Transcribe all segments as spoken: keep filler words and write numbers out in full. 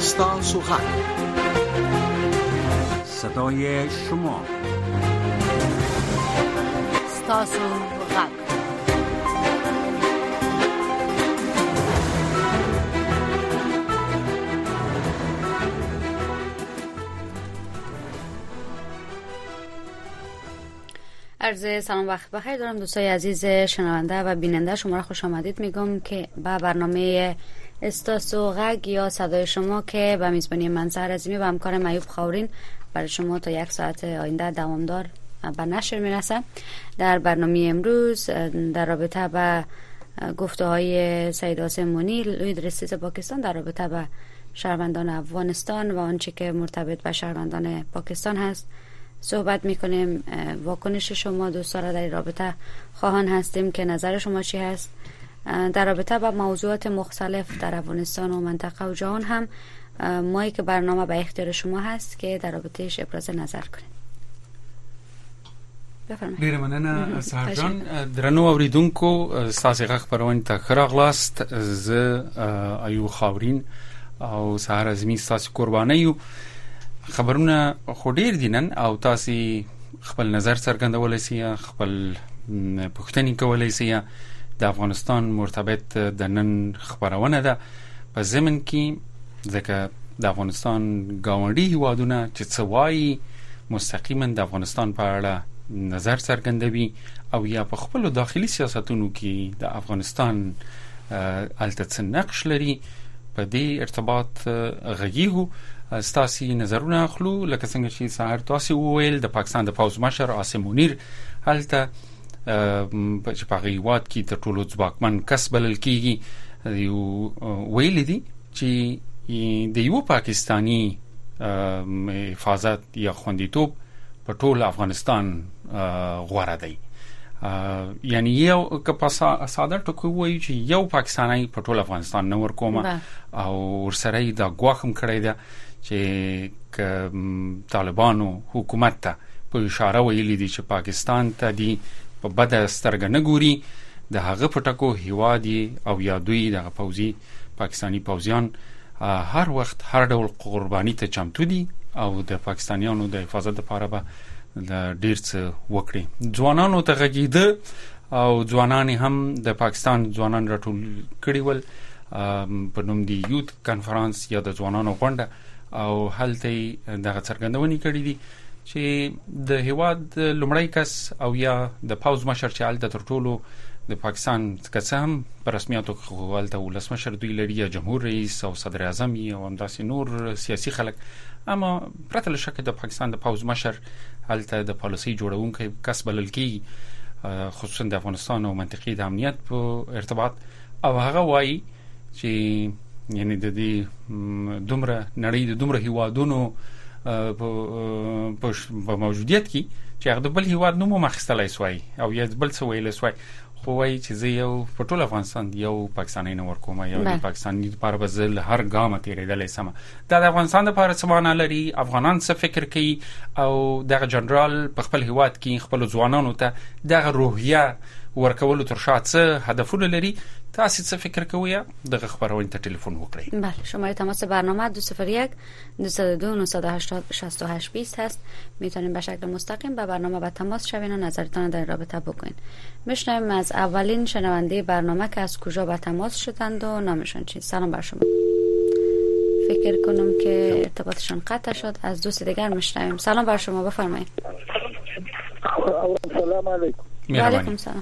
ستاسو غږ، صدای شما، ستاسو غږ. عرض سلام وقت بخیر دارم دوستای عزیز شنونده و بیننده، شما را خوش آمدید میگم که به برنامه ستاسو غږ یا صدای شما که به میزبانی من سحر عظیمی و همکارم ایوب خاورین برای شما تا یک ساعت آینده دوامدار به نشر میرسه. در برنامه امروز در رابطه با گفته های سید حسین مونی لوی رئیس پاکستان در رابطه با شهروندان افغانستان و آنچه که مرتبط به شهروندان پاکستان هست صحبت میکنیم. واکنش شما دوستان را در رابطه خواهان هستیم که نظر شما چی هست در رابطه با موضوعات مختلف در افغانستان و منطقه و جهان. هم مایی که برنامه به اختیار شما هست که در رابطهش ابراز نظر کنید. بفرمایئ. ډیره مننه سحر جان. درنو اوریدونکو، ستاسو غږ خبرونه ته ښه راغلاست. زه ایوب خاورین او سحر عظیمی ستاسو قرباني یو. خبرونه خو ډیر دي نن او تاسو خپل نظر څرګندولای شئ، خپل پوښتنې کولای شئ. د افغانستان مرتبط د نن خبرونه ده په ضمن کې ځکه د افغانستان ګاونډي هیوادونه چې څه وایي مستقیما د افغانستان په اړه نظر څرګندوي او یا په خپل داخلي سیاستونو کې د افغانستان الته څه نقش لري په دې ارتباط غږیږو. ستاسو نظرونه اخلو. لکه څنګه چې سحر تاسو وویل، د پاکستان د پوز مشر عاصم منیر هلته چې په هیواد کې د ټولو ځواکمن کس بلل کیږي یو ویل دي چې د یو پاکستانی حفاظت یا خوندیتوب په ټول افغانستان غوړه دی. یعنی یو که په ساده ټکو وایي چې یو پاکستانی په ټول افغانستان نور کومه او ورسره دا غواخم کړی ده چې ک طالبانو حکومت ته په اشاره ویلي دي چې پاکستان ته دی په بده سترګه نه ګوري، د هغه پټکو هیوادي او یا دوی د پوځي پاکستانی پوځیان هر وخت هر ډول قرباني ته چمتو دي او د پاکستانیانو د حفاظت لپاره به ډیر څه وکړي. ځوانانو ته غږیده او ځوانان هم د پاکستان ځوانان راټول کړي ول په نوم دی یوت کانفرنس یا د ځوانانو غونډه او هلته دغه څرګندونې کړې دي چې د هیواد لومړی کس او یا د پوز مشر چې هلته تر ټولو د پاکستان قسم په رسمیاتو هلته ولسمشر دوی لري یا جمهور رئیس او صدر اعظم او همداسې نور سیاسي خلک، اما پرته له شکه د پاکستان د پوز مشر هلته د پالیسي جوړونکي کس بلل کیږي، خصوصا د افغانستان او منطقې د امنیت په ارتباط. او هغه وایي چې یعنی د دې دومره نړۍ د دومره هیوادونو په موجودیت کې چې هغه د بل هیواد نوم مخستلای سوی او یا بل څه ویل سوی، خو وایي چې زه یو په ټول افغانستان یو پاکستاني نه ورکوم، یو د پاکستاني لپاره به زه هر ګام تیرېدلی سم. دا د افغانستان لپاره څه معنا لري؟ افغانان څه فکر کوي؟ او دغه جنرال په خپل هیواد کې خپل ځوانانو ته دغه روحیه ورکولو تر شا څه هدفونه لري؟ تاسو څه فکر کوئ؟ دغه خبرونه ته ټلیفون وکړئ. بله، شماره تماس برنامه دو صفر یک دو صفر دو نه هشت شش هشت بیست هست. میتونید به شکل مستقیم با برنامه با تماس شوین و نظرتان در رابطه بگوین. میشنویم از اولین شنونده برنامه که از کجا به تماس شدند و نامشون چیست. سلام بر شما. فکر کنم که ارتباطشون قطع شد. از دوست دیگر میشنویم. سلام بر شما، بفرمایید. سلام علیکم. و علیکم سلام.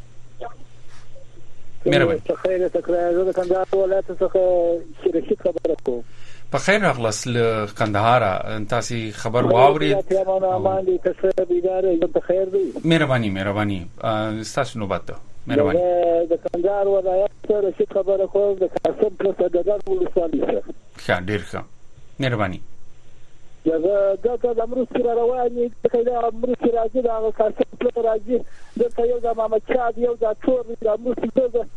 مهرباني. بخیر تکرار زه د کندهار ولایت څخه شریک خبره کوم. بخیر راغلاست له کندهار. تاسو خبر واورید؟ امان دي تاسو بيدار ته خیر دی. مهرباني مهرباني تاسو نو بده. مهرباني. د کندهار ولایت سره شریک خبره کوم د کاسب پلس د دغه ولسوالۍ سره. ښه ډیر ښه. مهرباني. دا دا د امروز سره رواني د امروز راځي دا کاسب پلس راځي د یو د محمد شاه یو د ټول د امروز سره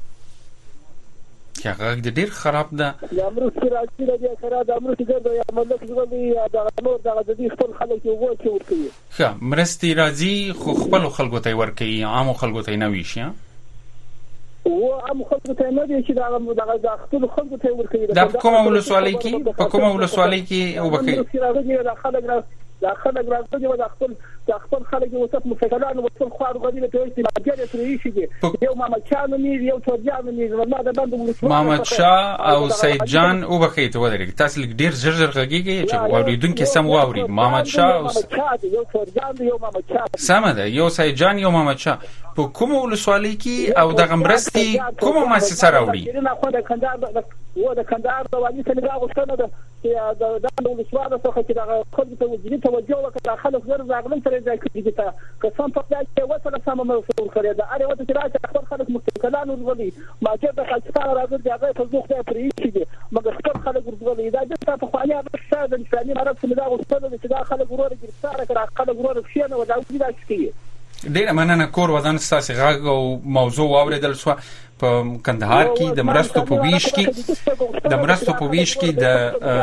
که هغه ډیر خراب ده. د امروز راځي د خراب د امروز ګرځي یا ملک زغلي د نور د د خپل خلک یو وڅ ورکوي. ښه مرستي راځي خو خپل خلکو ته ورکوي، عام خلکو ته نه ویشي. و هم خلکو ته نه دي چې دا د خپل خلکو ته ورکوي. دا په کومه ولسوالۍ کې په کومه ولسوالۍ کې وبکې دا خلک دا خلک راځي او دا خپل دا خپل خلک یو څه مفکران او خپل خوار غوډي ته وایي چې راځي ترې شي یو محمد شاه نومي یو چورجان نومي والله دا بند ولسوالۍ محمد شاه او سید جان او بکې ته ودرېږي. تاسو لږ ډیر ژر ژر غږیږئ چې اوریدونکو سم واوري. محمد شاه او یو چورجان یو محمد شاه سم ده، یو سید جان یو محمد شاه په کومه ولسوالۍ کې او د غمرستي کومه مؤسسه راوړي؟ نه خو د کندهار و د کندهار د والي څخه راغوښتنه ده چې د ولسوالۍ څخه چې د خلکو ته وجدي توجه وکړه. خلک زر راغلم ترې ځای کې چې قسم په خدای چې وسره سم مسؤل کړی دا اړ وته چې راځي خپل خلک مستقلان ورغلي ما چې د خلکو راځي دا هغه په ځوخه پرې شي مګر خپل خلک ورغلي دا د په خواني هغه د انساني مرض څخه دا غوښتنه چې دا خلک ورور ګرفتار کړه خلک ورور فشنه او دا وځي شي. ډیره مننه کور ودان ستاسو غږ او موضوع واوریدل شو. په کندهار کې د مرستو په ویش کې د مرستو په ویش کې د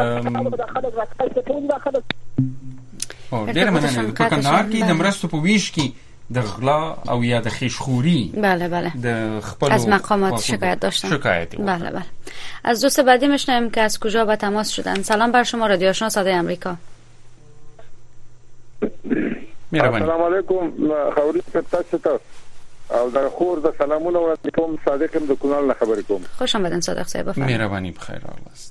او ډیره مننه په کندهار کې د مرستو په ویش کې د غلا او یا د خیشخوری بله بله د خپل از مقامات شکایت داشتن. شکایت بله بله. از دوست بعدی میشنویم که از کجا به تماس شدن. سلام بر شما رادیو آشنا صدای امریکا. مهرباني. السلام علیکم خوري تاسو ته او د خور د سلامونه ورته کوم. صادقم د کونال نه خبرې کوم. خوش آمدین صادق صاحب. بفرمایئ. مهرباني بخیر راغلاست.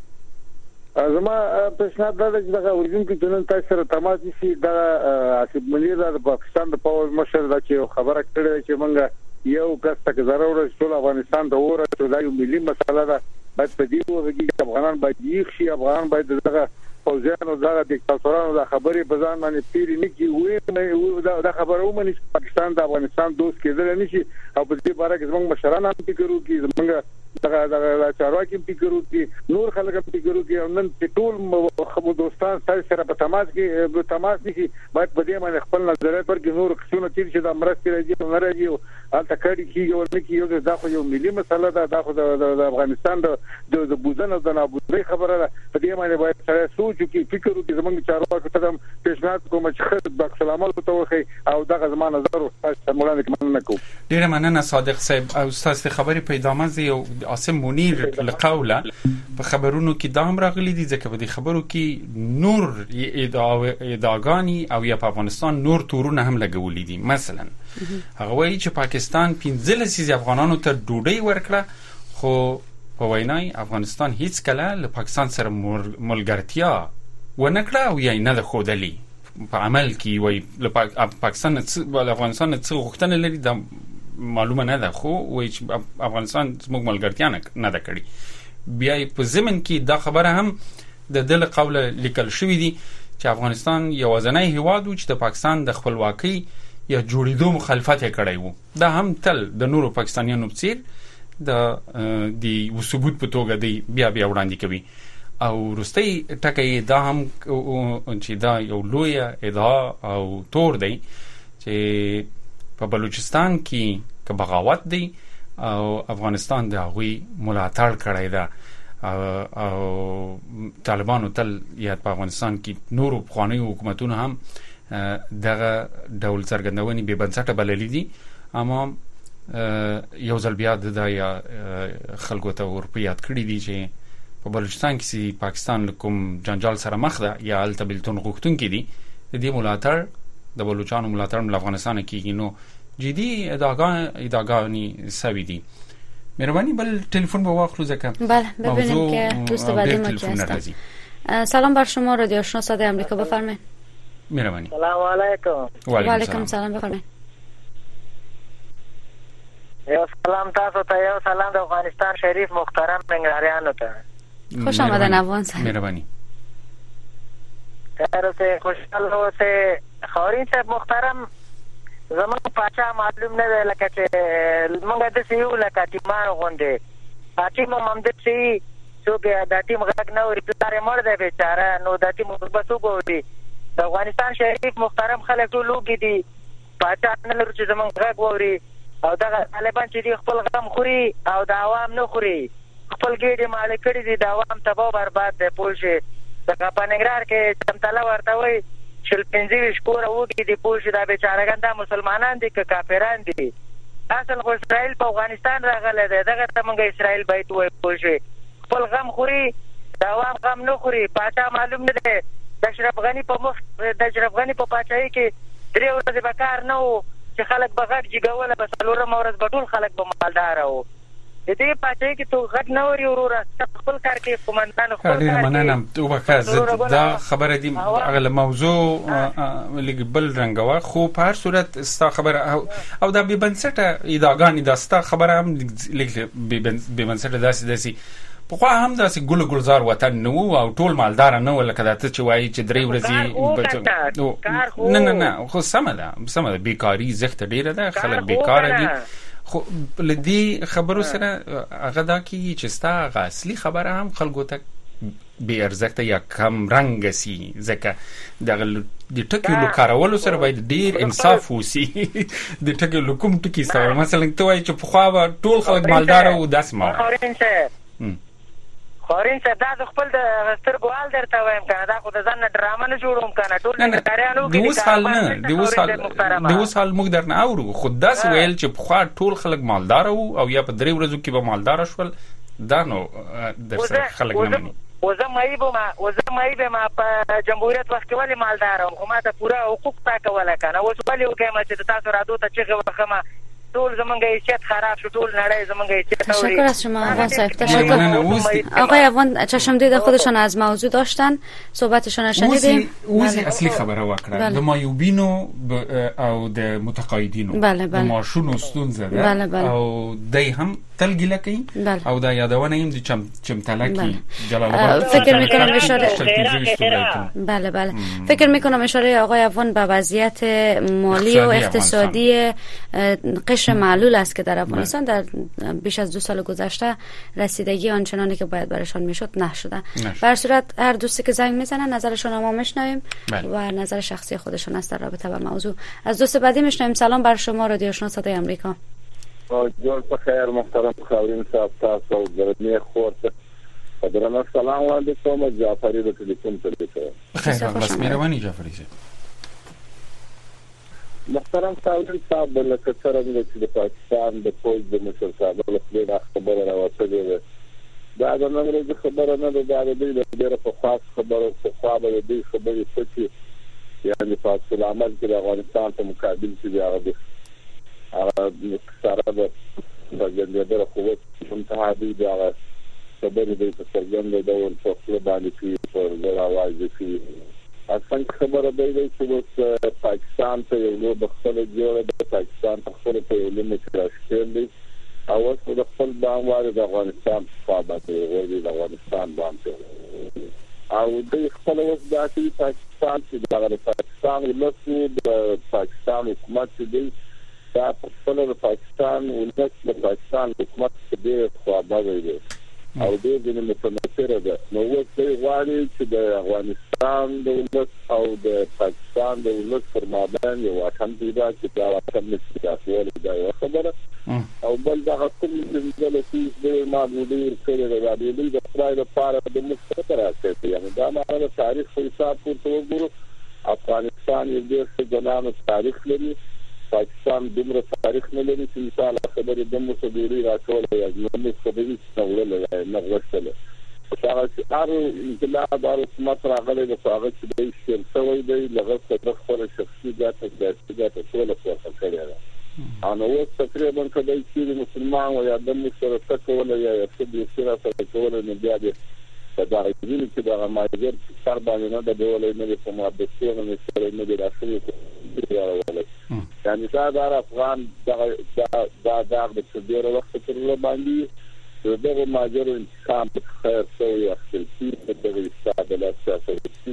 زما پیشنهاد دا چې دا اوریدونکو ته نن تاسو سره تماس شي. دا اسیب منیر د پاکستان د پاور مشر دا چې خبره کړې چې موږ یو کس تک ضرورت ټول افغانستان د اوره ټول یو ملي مسله ده. باید په دې وګړي چې افغانان باید یې شي افغان باید دغه فوجانو دا دیکتاتورانو دا خبرې په ځان باندې پیری نه کی وي دا خبره ومني چې پاکستان د افغانستان دوست کېدل نشي او په دې باره کې زموږ مشران هم فکر وکړي زموږ دغه دغه چارواکي هم فکر وکړي نور خلک هم فکر وکړي او نن ټول خو دوستان سره په تماس کې په تماس کې باید په دې باندې خپل نظریات ورکړي. نور څونه چې دا مرستې راځي او نه راځي او البته کړي کیږي او نه کیږي دا خو یو ملي مسله ده. دا خو د افغانستان د د بوزنه د نابودۍ خبره ده. په دې باندې باید سره سوچ وکړي فکر وکړي. زموږ چارواکو ته هم پیشنهاد کوم چې خدای باک سلامات ته وخی او دغه زمانه ضرور تاسو مولانا کې مننه کوم. ډیره مننه صادق صاحب. او تاسو خبرې په ادامه زی او عاصم منیر لقوله په خبرونو کې دا هم راغلي دي ځکه په دې خبرو کې نور ادعاګانی او یا په افغانستان نور تورونه هم لګولې دي. مثلا هغه وایي چې پاکستان پنځه لسیزې افغانانو ته ډوډۍ ورکړه خو په وینای افغانستان هیڅ کله له پاکستان سره ملګرتیا ونکړه او یا نه د خودلی په عمل کې وایي له پاکستان له افغانستان څخه غوښتنه لري دا معلومه نه ده خو وایي چې افغانستان زموږ ملګرتیا نه ده کړې. بیا په ضمن کې دا خبره هم د دل قوله لیکل شوې دي چې افغانستان یوازینی هیواد و چې د پاکستان د خپلواکۍ یا جوړېدو مخالفت یې کړی و. دا هم تل د نورو پاکستانیانو په څیر د د ثبوت په توګه دی بیا بیا وړاندې کوي. او وروستۍ ټکی دا هم چې دا یو لوی ادعا او تور دی چې په بلوچستان کې که بغاوت دی او افغانستان د هغوی ملاتړ کړی ده او طالبانو تل یا په افغانستان کې نورو پخوانیو حکومتونو هم دغه ډول څرګندونې بې بنسټه بللي دي. اما یو ځل بیا د یا خلکو ته ور په یاد کړي دي چې په بلوچستان کې پاکستان له کوم جنجال سره مخ ده یا هلته بېلتون غوښتونکي دي د دې ملاتړ د بلوچانو ملاتړ له افغانستانه کېږي. نو جدي ادعاګانې سوي دي. مهرباني بل تلفن به واخلو ځکه بله ببینیم که دوست بعدی ما کی هستن. سلام بر شما رادیو آشنا صدای امریکا. بفرمایید. مهرباني. سلام علیکم. و علیکم سلام. بفرمایید. یو سلام تاسو ته یو سلام د افغانستان شریف محترم ننګرهاریانو ته. خوش آمدن افغان صاحب. مهرباني. خیر اوسه خوشحال اوسه. خورین صاحب محترم زموږ پاچا معلوم نه دی لکه چې موږ داسې یو لکه ټیمان غوندې ټیم هم همداسې څوک دا ټیم غږ نه اوري پلار یې مړ دی بېچاره نو دا ټیم به څوک اوري. د افغانستان شریف محترم خلک ټول وږي دي پاچا نه لرو چې زموږ غږ واوري او دغه طالبان چې دي خپل غم خوري او د عوام نه خوري خپل ګېډې مالې کړي دي د عوام تباه برباد دی پوه شي. لکه په ننګرهار کې چمتله ورته وایي شل پنځه ویشت کوره وږي دي پوه شي دا بېچارهګان دا مسلمانان دي که کافران دي اصل خو اسرائیل په افغانستان راغلی دی، دغه ته موږ اسرائیل باید ووایو پوه شوې. خپل غم خوري، د عوام غم نه خوري. پاچا معلوم نه دی د اشرف غني په مخ د اشرف غني په پاچاهۍ کې درې ورځې به کار نه و چې خلک به غږ جګوله، به څلورمه ورځ به ټول خلک به مالداره وو. د دې پاچاهۍ کې تو غږ نه وري وروره، خپل کار کې قومندان خپل کار ډېره مننه. وبخښه دا خبره دي هغه موضوع لږ بل رنګ وه، خو په هر صورت ستا خبره او دا بې بنسټه ادعاګانې دا ستا خبره هم لږ بې بنسټه داسې داسې پخوا هم داسې ګل ګلزار وطن نه و او ټول مالداره نه و لکه دا ته چې وایي چې درې ورځې نه نه نه خو سمه ده سمه ده بیکاري زښته ډېره ده، خلک بیکاره دي. خو له دې خبرو سره هغه دا کېږي چې ستا هغه اصلي خبره هم خلکو ته بې ارزښته یا کم رنګه سي، ځکه دغه د ټکیو له کارولو سره باید ډېر انصاف وسي. د ټکیو له کوم ټکي سره مثلا ته وایي چې پخوا به ټول خلک مالداره و، داسې ما خورین صاحب دا خپل د سترګو حال درته وایم که نه، دا خو د ځان نه ډرامه نه جوړوم که نه، ټول نندارچیان وکړي. د اوس حال نه د اوس حال د اوس حال موږ درنه اورو، خو داسې ویل چې پخوا ټول خلک مالداره وو او یا په درې ورځو کې به مالداره شول، دا نو در سره خلک نه مني. و زه معیب وم و زه معیب یم په جمهوریت وخت کې ولې مالداره وم، خو ما ته پوره حقوق تا کوله که نه. اوس ولې وکړم چې د تاسو رادو ته چغې وخمه، ټول زمونږ حیثیت خراب شو، ټول نړۍ زمونږ حیثیت اوري. تشکر از شما آقای صاحب، تشکر. آقای افغان چشمدید خودشان از موضوع داشتن، صحبتشان شنیدیم. اوس اصلي خبره وکړه د مایوبینو او د متقاعدینو د معاشونو ستونزه ده او دای هم تل ګیله کوي او دا یادونه ایم د چمتلکی جلال آباد. فکر میکنم اشاره بله بله فکر میکنم اشاره آقای افغان به وضعیت مالی و اقتصادی قشر معلول است که در افغانستان در بیش از دو سال گذشته رسیدگی آنچنانی که باید برشان میشد نشده. به هر صورت هر دوستی که زنگ میزنن نظرشون ما میشنویم و نظر شخصی خودشون است در رابطه با موضوع. از دوست بعدی میشنویم. سلام بر شما، رادیو آشنا صدای امریکا. جوړ په خیر محترم خاورین صاحب، تاسو درنه خورته درنه سلام وړاندې کوم. جعفری د ټلیفون ته لیکم. خیر بس مهرباني جعفری صاحب. محترم خاورین صاحب، لکه څنګه چې د پاکستان د پوز د مشر صاحب له خبره خبره راوځي ده، دا د نن ورځې خبره نه ده، دا د دې ډېر په خاص خبره په خوا به دې خبرې څه یعنی په سلامت کې د افغانستان په مقابل کې دی هغه هغه سره د بجندره قوت منتها دی دا خبرې د څرګند ډول په خپل باندې کې په راوځي کې اصلا خبره دی چې د پاکستان ته یو نو بخښل جوړه د پاکستان په خپل په یو لمه کې راځي دی او اوس د خپل باندې د افغانستان په باندې ورته د افغانستان باندې او د خپل اوس د پاکستان چې د پاکستان ولسی د پاکستان حکومت دی دا په خپل د پاکستان ولس د پاکستان حکومت دې خواږه دی او دې د متمثله ده. نو اوس دوی غواړي چې د افغانستان د ولس او د پاکستان د ولس پر مابین یو واټن پیدا کړي، دا واټن نشي راځول دا یو خبره او بل دا کوم چې د لسی د معلوماتو سره د دې د خدای لپاره د مستقره راځي. یعنی دا معنی د تاریخ په حساب پورته وګورو، افغانستان یو ډېر ځلانه تاریخ لري، پاکستان دومره تاریخ نه لري چې مثال خبرې د مسودوري راټول یا نو خبرې څنګه نه غوښتل. دا چې هر انقلاب هر حکومت راغلی د هغه چې د شیر سوی دی لږه څه خپل شخصي ګټه ګټه ټول څه کړی ده. انا اوس تقریبا کله چې مسلمان او یا د مسره څخه یا څه د سره څخه کول نه بیا دي دا غوښتل چې دا ماجر سر باندې نه د ډول نه په مابسونه نه سره نه راځي یعنی دا د افغان دا دا د ډېر وخت تر باندې دغه ماجر انتقام خیر سوی اخلي چې د استعداد سیاسي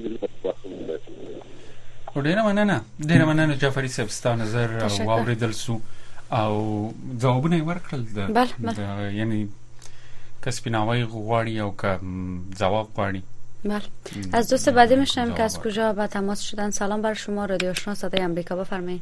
او ډېر مننه ډېر مننه جعفری صاحب، ستاسو نظر واوریدل سو او ځوابونه ورکړل د یعنی کسبیناوی غواړي او که جواب غواړي. بله از دوست بعدی میشنم که از کجا با تماس شدن. سلام بر شما، رادیو آشنا صدای امریکا، بفرمایید.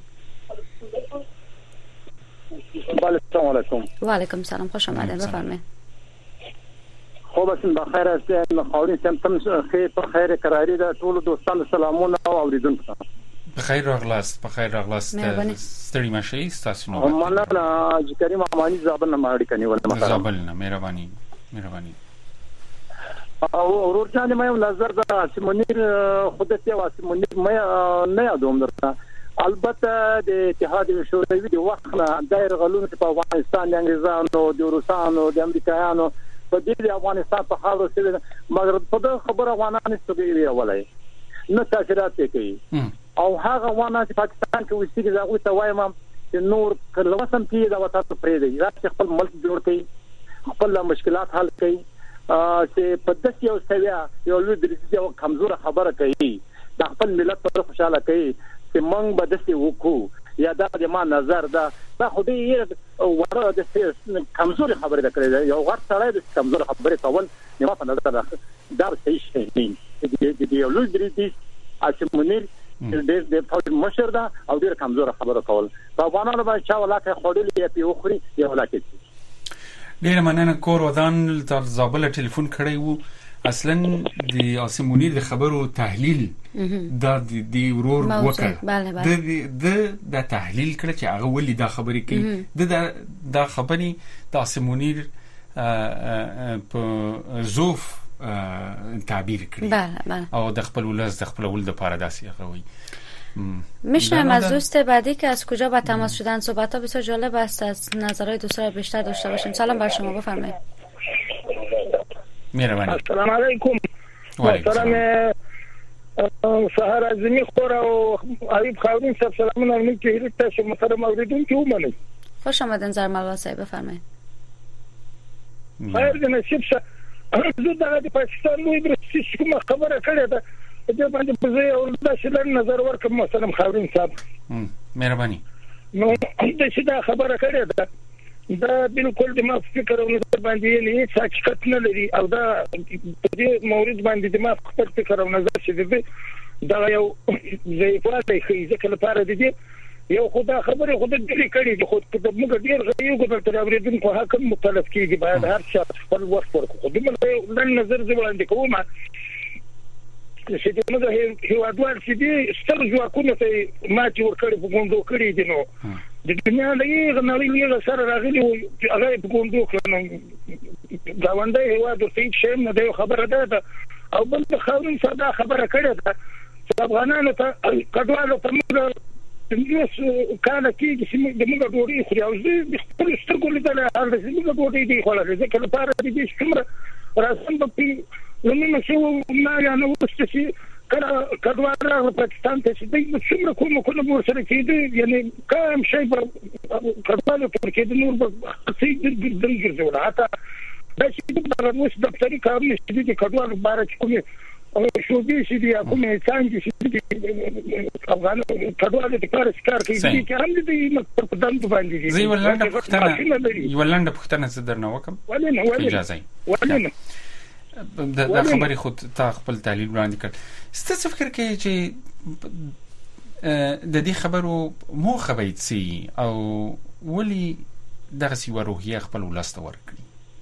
بله سلام علیکم. و علیکم سلام، خوش آمدید، بفرمایید. خوب هستین؟ بخیر هستین؟ خاورین سم تم خیر په خیر قراری ده ټول دوستانو سلامونه او اوریدونکو بخیر راغلاست بخیر راغلاست ستړي مشي تاسو نو مولانا حاجی کریم امانی زابل نه ماړی کني ولې زابل نه مهرباني مهرباني او ورته نه مې نظر دا چې منیر خودت یو چې منیر مې نه یادوم درته البته د اتحاد شوروي د وخت نه دایر غلون په افغانستان د انګریزانو د روسانو د امریکایانو په دې افغانستان په خاورو کې مګر په دغه خبره افغانان ستوي ولای نه تاثیرات کوي او هغه افغانان چې پاکستان کې وسیږي دا غوښته وایم چې نور کله سم کې دا وته پرې دی چې خپل ملک جوړ کړي خپل مشکلات حل کړي چې په داسې یو سویا یو لوی درځي او کمزور خبره کوي د خپل ملت پر خوشاله کوي چې موږ به داسې وکړو یا دا د ما نظر دا دا خو دې وره د کمزور خبره ده کړې یو غټ سړی د کمزور خبره کول نه په نظر راځي دا صحیح شي نه د یو لوی درځي چې منیر د د فوج مشر دا او ډیر کمزور خبره کول په افغانانو باندې چا ولاکه خورلې یا په وخوري یا ولاکه ډیر مننه کور ودان تر زابل ټلیفون کړی وو اصلا د عاصم منیر د خبرو تحلیل دا د ورور وکړ د د د تحلیل کړ چې هغه ولې دا خبرې کوي د دا خبرې د عاصم منیر په زوف تعبیر کړی او د خپل ولز د خپل ول د پاره داسې هغه وي. میشنم از دوست بعدی که از کجا با تماس شدن صحبت‌ها بسیار جالب است از نظرهای دوستان بیشتر داشته باشیم. سلام بر شما بفرمایید. مهربانی. السلام علیکم. و سلام سهار ازمی خور او حبیب خاورین صاحب سلامونه میگم که تاسو محترم اوریدونکو ومنئ. خوش آمدین زرملوا صاحب بفرمایید. خیر د نصیب شه زه د پاکستان لوی برسټ کوم خبره کړې ده د باندې په ځای او د شلن نظر ورکوم محترم خاورین صاحب. مهرباني. نو د شدا خبره کړې ده دا بالکل د ما فکر او نظر باندې نه هیڅ حقیقت نه لري او دا په دې مورید باندې د ما خپل فکر او نظر چې دی دا یو ضعیفات دی ځکه لپاره دی یو خدا خبره خود دې کړي د خود په موږ ډیر غوښیو کو تر اوریدونکو حکم مختلف کیږي باید هر څه خپل وخت ورکړو خو دې من نظر زه وړاندې کوم چې موږ هیوادوال چې دې ستر ځواکونه ته ماته ورکړي په ګوندو کړي دي نو د دنیا لږه نړۍ سره راغلي او هغه په ګوندو کړنو دا ونده هیواد ته هیڅ نه دی خبره ده او بل خاورین صدا خبره کړې ده چې افغانانو ته کډوالو ته موږ یوس کله کې چې موږ د موږ ډوډۍ خوري او زه خپل سترګو لیدل هر د موږ ډوډۍ دی خورل ځکه لپاره دې څومره راځم په لمنه شو ما یا نو چې کله کډوال پاکستان ته چې دوی څومره کوم کوم ورسره کېدي یعنی کوم شی په کډوالو پر کې د نور په څه د دنګرځول حتی دا چې د بارنوس دفتري کارونه چې د کډوالو بار کومه او شو دې چې دی کومه څنګه چې افغان کډوالو د کار کار کوي چې هم دې په دند باندې دي زی ولنده پښتنه ولنده پښتنه زدر نه وکم ولنه اجازه ولنه دا خبرې خود تا خپل تحلیل وړاندې کړ ستاسو فکر کې چې د دې خبرو مو خبرې سي او ولي دغه سی وروهیه خپل ولسته ورکړي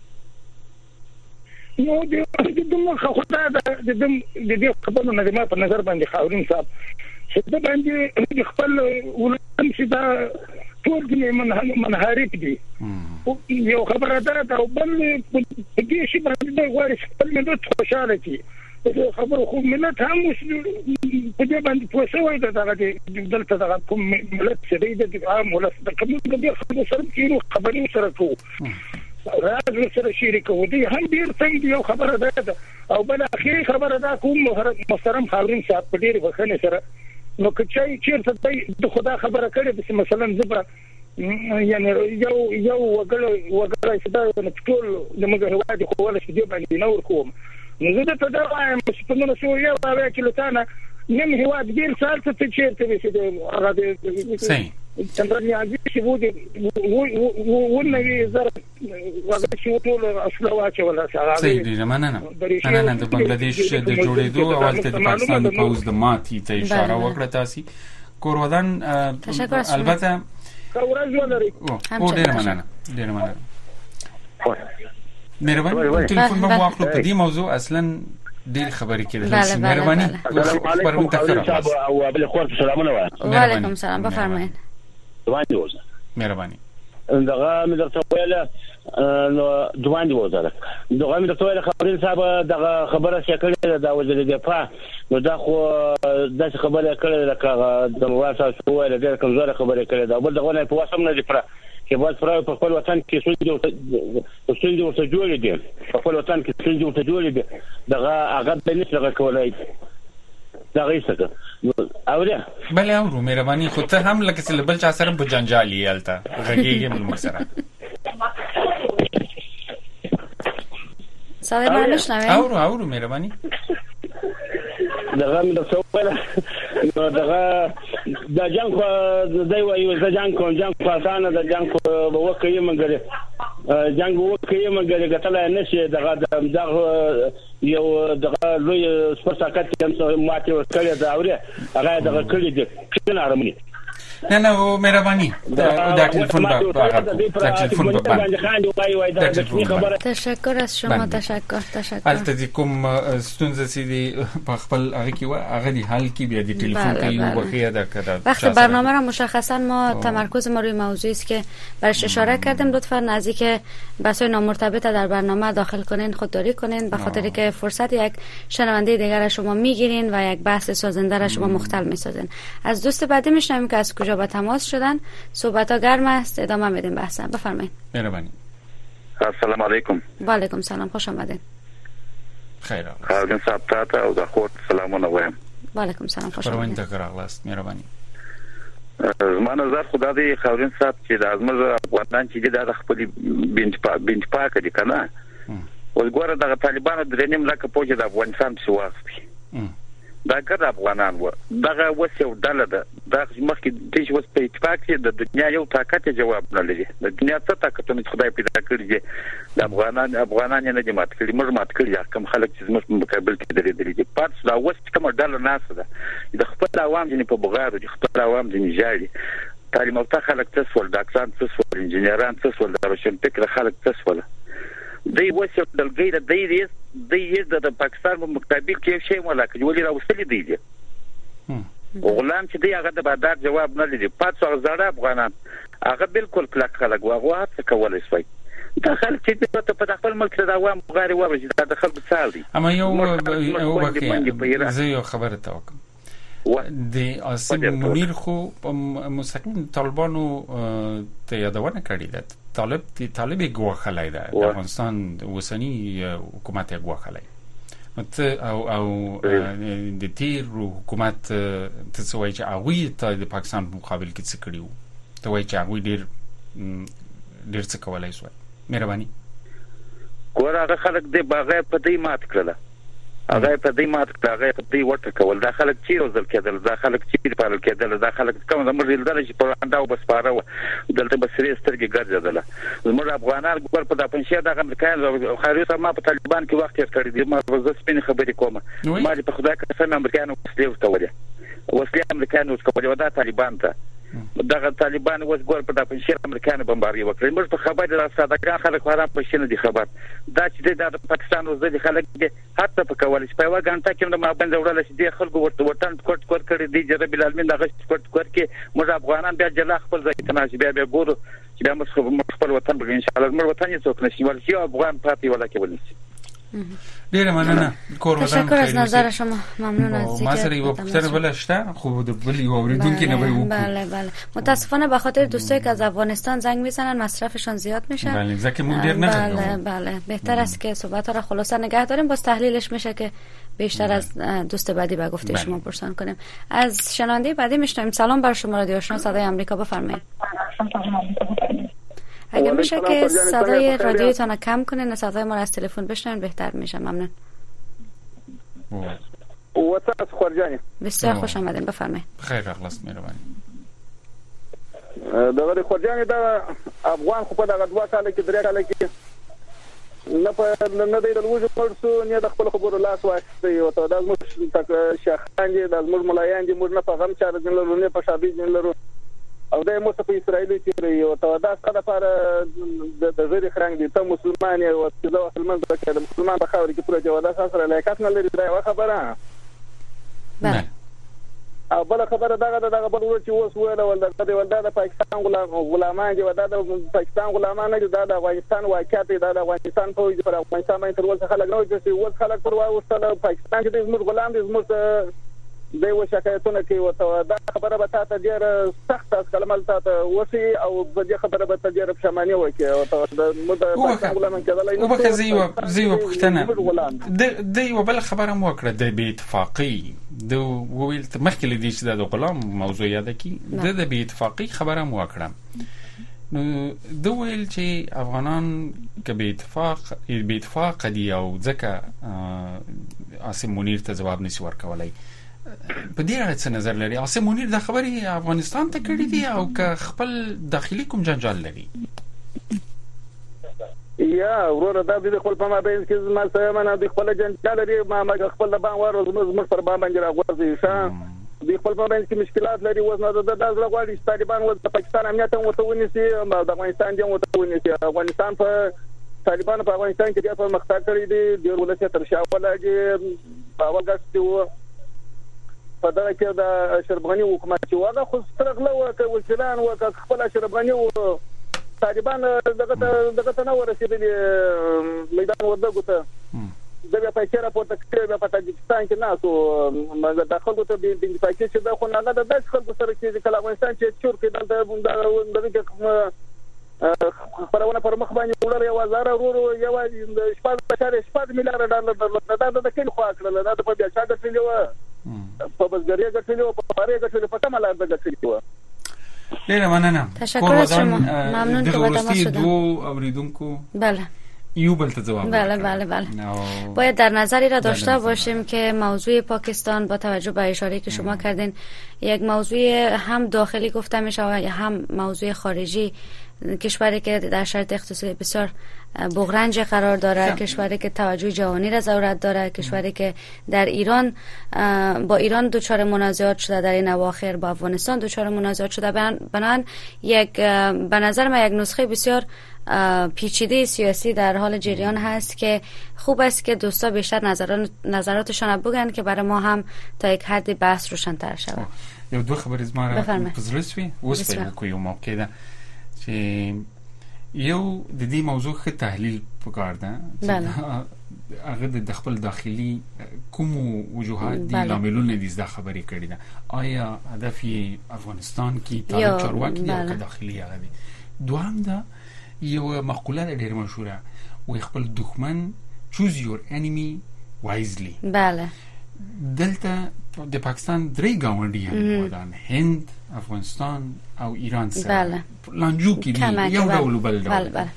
نو د دمو خدای د دم د دې خبرو نه ما په نظر باندې خاورین صاحب چې د باندې خپل ولن چې دا ټول دې من منحرف دي او یو خبره ده او بل دې شي باندې د غوړ خپل ملت خوشاله کی خبره خو ملت هم په دې باندې پوښوي دا دغه دلته دغه کوم ملت چې د عام ولس د کوم د خبرو سره کیرو خبرې سره کوو راځي سره شریکو دي هم ډیر څنګه یو خبره ده او بل اخیری خبره ده کوم محترم خاورین صاحب په ډیر وخت سره نو که چې چیرته د خدا خبره کړي چې مثلا زبر یعنی یو یو وګړی وګړی چې دا ټول د موږ هوادي خو ولا شي دی باندې نور کوم نو زه ته دا وایم چې په نو شو یو دا کې لتانه نیم هواد ډیر سال څه چیرته وي چې هغه دې صحیح څنګه یې چې وو دي وو نو زر وګړي چې ټول اصله واچو ولا څنګه صحیح دی مننه مننه د بنگلاديش د جوړېدو اول ته د پاکستان د پوز د ماتي ته اشاره وکړه تاسو کورودان البته کورز ولري او ډیر مننه ډیر مننه مهرباني ټلیفون مو واخلو په دې موضوع اصلا ډېر خبرې کېدل بله، شي بله، مهرباني بله. خبرونه ته ښه راغلاست. او بل خور سلامونه وایم. وعلیکم سلام، بفرمایید. دوان دی وزه مهرباني دغه مې درته ویله نو دوان دی وزه دغه مې درته ویله خبرین صاحب دغه خبره چې کړې ده وزیر دفاع نو دا خو داسې خبره کړې ده چې د واسه شو ویله ډېر کمزوره خبره کړې ده بل دغه نه په واسم نه دی پر چې باز پر په خپل وطن کې څنګه او څنګه ورته جوړې دي په خپل وطن کې څنګه ورته جوړې دي دغه هغه د نشره کولای دا غیسه اوره بله اورو مهرباني خو ته هم لکه چې بل چا سره په جنجال یې هلته غږیږي موږ سره صدای ما نشنوید؟ اورو اورو مهرباني دغه مې د څوبله نو دغه د جنگ خو دی وایي د جنگ کوم جنگ خو اسانه د جنگ خو وکړي مګر جنگ وکړي مګر ګټلای نشي دغه دغه یو دغه لوی سپورټاکټ هم ماته ورکړی دا اوره هغه دغه کړی دي څنګه ارمني نه نه او مهرباني دا ټلیفون با ټلیفون با تشکر از شما تشکر تشکر البته د کوم ستونزه چې دی په خپل هغه کې هغه دی حل کې بیا د ټلیفون کې یو بخیه ده کړه وقت برنامه را مشخصا ما تمرکز ما روی موضوعی است که برش اشاره کردیم لطفا نزدیک بحث‌های نامرتبط در برنامه داخل کنین خودداری کنین به خاطری که فرصت یک شنونده دیگر شما میگیرین و یک بحث سازنده را شما مختل میسازین. از دوست بعدی میشنویم که از کجا با تماس شدن صحبت ها گرم است ادامه میدیم بحثا بفرمایید. مهربانی. السلام علیکم. و علیکم سلام خوش آمدین. خیر خاوند صاحب تاسو او د خور سلامونه وایم. و علیکم سلام خوش آمدین. پرونده کراغلاست مهربانی. زما نظر خدای دی خاوند صاحب چې د ازمر افغانان چې د خپل بنت پا بنت پاک دي کنه ولګوره د طالبانو درنیم لکه پوجا د افغانستان څخه واخلي دا ګر افغانان و دغه وسو ډله ده د مخکې د شوس په اتفاق کې د دنیا یو طاقت جواب نه لري د دنیا څه طاقتونه خدای پیدا کړی دي د افغانان افغانان نه دي مات کړی موږ مات کړی کوم خلک چې زموږ په مقابل کې درېدلي دي پاتې دا وس کوم ډله ناس ده د خپل عوام جن په بغاړو د خپل عوام د نجاري تعلیم او خلک څه سول ډاکټران څه سول انجنیران څه سول د روشن فکر خلک څه سول دی وسو دلګي د دی دی د پاکستان په مطابق کې شی ملک جوړی راوستلی دی غلام چې دی هغه د بادار جواب نه لري پاتې زړه افغانان هغه بالکل کلک خلک واغه څه کولای شي دا خلک چې په خپل ملک د عوام غاری ورجی دا خلک سال دي اما یو یو وکي زه یو خبره توکم د عاصم منیر خو مستقیم طالبانو ته یادونه کړې ده طالب تی طالب ګواخلای ده د افغانستان وسنی حکومت ګواخلای ته او او د تیر حکومت ته سوي چې هغه ته د پاکستان په مقابل کې څه کړیو ته وایي چې هغه ډیر ډیر څه کولای شو مهرباني ګور هغه خلک د باغې په دې مات کړل هغه په دې مات کړل هغه په دې ورته کول دا خلک چې روزل کېدل دا خلک چې په اړه کېدل دا خلک کوم د مرزل درې چې په انډاو بس پاره دلته بسري سترګې ګرځیدل زموږ افغانان ګور په د پنځه د امریکایانو خارجه ما په طالبان کې وخت تیر کړی دی ما زه سپین خبرې کوم ما په خدای قسم امریکایانو وسلې ورته وسلې امریکایانو څخه دا طالبان ته دغه طالبان اوس ګور په د پنځه امریکایانو بمباري وکړي موږ په خبره را ساده خلک خورا په شنه دي خبر دا چې د پاکستان وزدي خلک حتی په کول چې په یو غنټه کې د مابین وړل شي د خلکو ورته وطن کوټ کوټ کړي دي چې رب العالمین دغه کوټ کوټ کې موږ افغانان بیا جلا خپل ځای ته ناشي بیا بیا ګورو چې بیا موږ خپل وطن به ان شاء الله موږ وطن یې څوک نشي ولې افغان پاتې ولا کې ولې ډیره مننه کور ودان تشکر از نظر شما ممنون از اینکه ما سره یو پختر بلشته خوب د بلی اوریدونکو نه وایو بله بله متاسفانه به خاطر دوستایی که از افغانستان زنگ میزنن مصرفشون زیاد میشه بله ځکه مونږ ډیر نه بله بله بهتر است که صحبت ها را خلاصه نگه داریم باز تحلیلش میشه که بیشتر از دوست بعدی به گفته شما پرسان کنیم از شنونده بعدی میشنویم سلام بر شما رادیو آشنا صدای آمریکا بفرمایید اگه میشه که صدای رادیوتون کم کنین صدای ما از تلفن بشنوین بهتر میشه ممنون و تاسو خورجانی بسیار خوش آمدین بفرمایید خیر اخلاص مهرباني دغه خورجانی دا افغان خو په دغه دوه کال کې درې کال کې نه په نه دی د وژو پرسو نه د خپل خبرو لاس واسطه یو ته د موږ شیخان دي د موږ ملایان دي موږ نه په غم چار دین لرو نه په شابې دین لرو او د مو په اسرائیل کې یو ته دا څه لپاره د غیر خرنګ دي ته مسلمان او چې دا مسلمان د کله مسلمان په خاور کې پوره جوړه ده سره لایقات نه لري دا خبره بله او بل خبره دا دا بل ور چې اوس ویل ول د ولدا د پاکستان غلام غلامان دي ودا د پاکستان غلامان دي دا د افغانستان واقعیت دا د افغانستان په وجه پر افغانستان باندې تر ول خلک نو چې ول خلک پر واوستل پاکستان کې د زموږ غلام دي زموږ د و شکایتونه کوي او دا خبره به تاسو ډیر سخت اس کلمل تاسو وسی او د خبره به تاسو ډیر پښمنه وکي او د مده پاکستان غلامان کېدلای نو وبخه زیو زیو پښتنه د د یو بل خبره مو کړه د بی اتفاقی د ویل مخکې لدی چې د غلام موضوع یاد کی د د بی اتفاقی خبره مو کړه نو د ویل چې افغانان ک بی اتفاق بی اتفاق دی او ځکه عاصم منیر ته جواب نشي ورکولای په دې اړه څه نظر لري عاصم منیر د خبرې افغانستان ته کړی دی او که خپل داخلي کوم جنجال لري یا ورور دا د خپل په مابین کې ما سره منه د خپل جنجال لري ما ما خپل د بان ور زموږ پر بان باندې راغورځي شه د خپل په مابین کې مشکلات لري وزنه د دغه غواړي طالبان وز د پاکستان امنیت هم وته ونیسي د افغانستان دی وته ونیسي افغانستان په طالبان په افغانستان کې د مختار کړی دی د ولسی تر شا ولاږي په وګړو په دغه کې د اشرف غنی حکومت چې واغه خو سترغله او وزیران او خپل اشرف غنی او طالبان دغه دغه نه ورسېدل میدان وردګو ته د بیا پېښه راپورته کړې په تاجکستان کې ناسو مګر داخلو ته د دې پاکي چې دا خو نه د داس خلکو سره چې کله افغانستان چې چور کې د دغه خبرونه پر مخ باندې وړل یو وزاره ورو یو شپږ بشاره شپږ میلیارډ ډالر دا د کله خو کړل دا په بیا څنګه تللی په بزګري ګټلو په پاره ګټلو په کومه لار ګټلو ډیر مننه تشکر از شما ممنون که با تماس شدید دو اوریدونکو بله یو بل ته جواب بله بله بله باید در نظری را داشته باشیم که موضوع پاکستان با توجه به اشاره که شما کردین یک موضوع هم داخلی گفته میشه و هم موضوع خارجی کشوری که در شرایط اقتصادی بسیار بغرنج قرار داره، کشوری که توجه جهانی را ضرورت داره، کشوری که در ایران با ایران دچار منازعات شده، در این اواخر با افغانستان دچار منازعات شده. بنابراین یک به نظر من یک نسخه بسیار پیچیده سیاسی در حال جریان هست که خوب است که دوستا بیشتر نظران نظراتشان بگن که برای ما هم تا یک حد بحث روشن‌تر شود. یو دو خبر از ما را پزرسوی وسپه کوي موقع ده چې یو د دې موضوع ښه تحلیل پکار ده هغه د خپل داخلي کوم وجوهات دي لاملونه دي د خبرې کړي ده آیا هدف یې افغانستان کې طالب چارواکي دی او داخلي هغه دی. دوهم ده یو مقوله ډېر مشهوره وي خپل دښمن choose your enemy wisely. بله دلته د پاکستان درې ګاونډي هیوادان هند، افغانستان او ایران سره بله لانجو کې دي یو ډول بل ډول. بله بله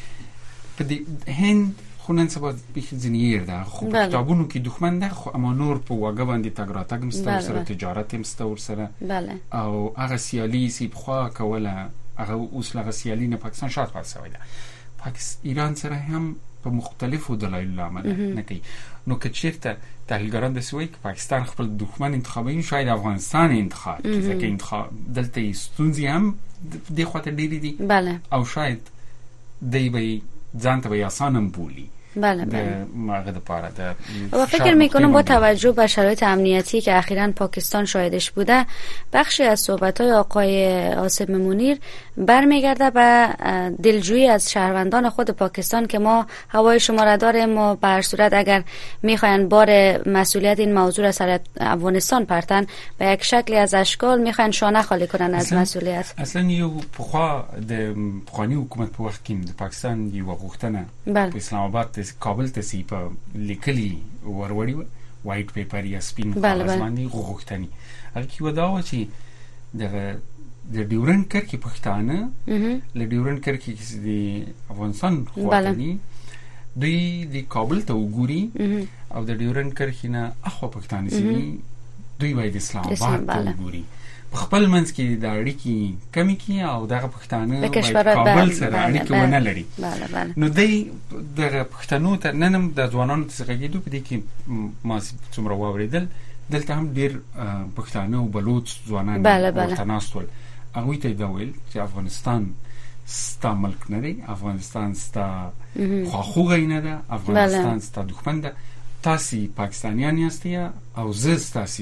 په دې هند خو نن سبا به ځنیر ده خو کتابونو کې دښمن ده خو اما نور په واګه باندې تګ راتګ مستور سره تجارت مستور سره بله او هغه سیالي سی بخوا کوله هغه اوس لغه سیالي نه پاکستان شاته پاتې ده. پاکستان ایران سره هم په مختلفو دلایلو لامل نه کوي. نو که چیرته تحلیلګران د سوي کې پاکستان خپل دښمن انتخابوي شاید افغانستان انتخاب ځکه انتخاب دلته ستونزې هم د خاطر ډېری دي بله او شاید دی به ځان ته آسانم بولی. بله بله ماغه د پاره ده و فکر میکنم با توجه به شرایط امنیتی که اخیراً پاکستان شاهدش بوده بخشی از صحبت‌های آقای عاصم منیر برمیگرده به دلجویی از شهروندان خود پاکستان که ما هوای شما را داریم و به هر صورت اگر میخواین بار مسئولیت این موضوع را سر افغانستان پرتن به یک شکلی از اشکال میخواین شانه خالی کنن از اصلا مسئولیت. اصلا یو پخوا د پخوانی حکومت په وخت کې د پاکستان یو غوښتنه په اسلام آباد کابل ته سی په لیکلي وروړي وایټ پیپر یا سپین کاغذ باندې غوښتنی هغه کې ودا و چې د د ډیورن کرکي پښتانه له ډیورن کرکي کې د افغانستان خواتنی دوی د کابل ته وګوري او د ډیورن کرکي نه اخو پښتانه سي دوی وای د اسلام آباد ته وګوري خپل منځ کې د اړیکې کمی کی او دغه پښتانه کابل سره اړیکې ونه لري. نو دی دغه پښتنو ته ننم د ځوانانو څخه کېدو په دې کې ما څومره واوریدل دلته هم ډیر پښتانه او بلوچ ځوانان ورته ناستول هغه ته دا ویل چې افغانستان ستا ملک نه دی، افغانستان ستا خواخوږی نه ده، افغانستان ستا دښمن ده، تاسو پاکستانیان یاست او زه ستاسو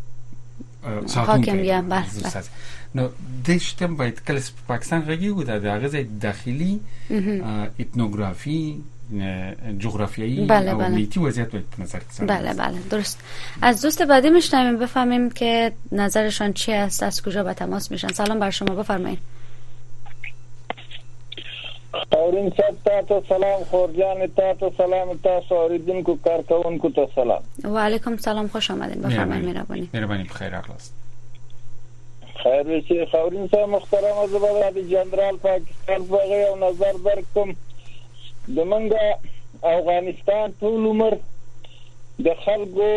حاکم یم. بله نو د شتم باید کله په پاکستان غږیږو د هغه ځای داخلي اتنوگرافی جغرافیایی بله او بله. ملیتی وضعیت باید نظر کنید. بله بله درست. از دوست بعدی میشنویم بفهمیم که نظرشان چی است، از کجا به تماس میشن. سلام بر شما، بفرمایید. خاورین صاحب تاسو سلام، خورجان تاسو سلام، تاسو اوریدونکو کارکونکو ته سلام. و علیکم سلام، خوش آمدید. بفرمایید. مهربانی مهربانی بخیر اخلاص. خیر وشي. خاورین صاحب محترم، از بعد جنرال پاکستان بغي او نظر درکم د منګه افغانستان ټول عمر د خلکو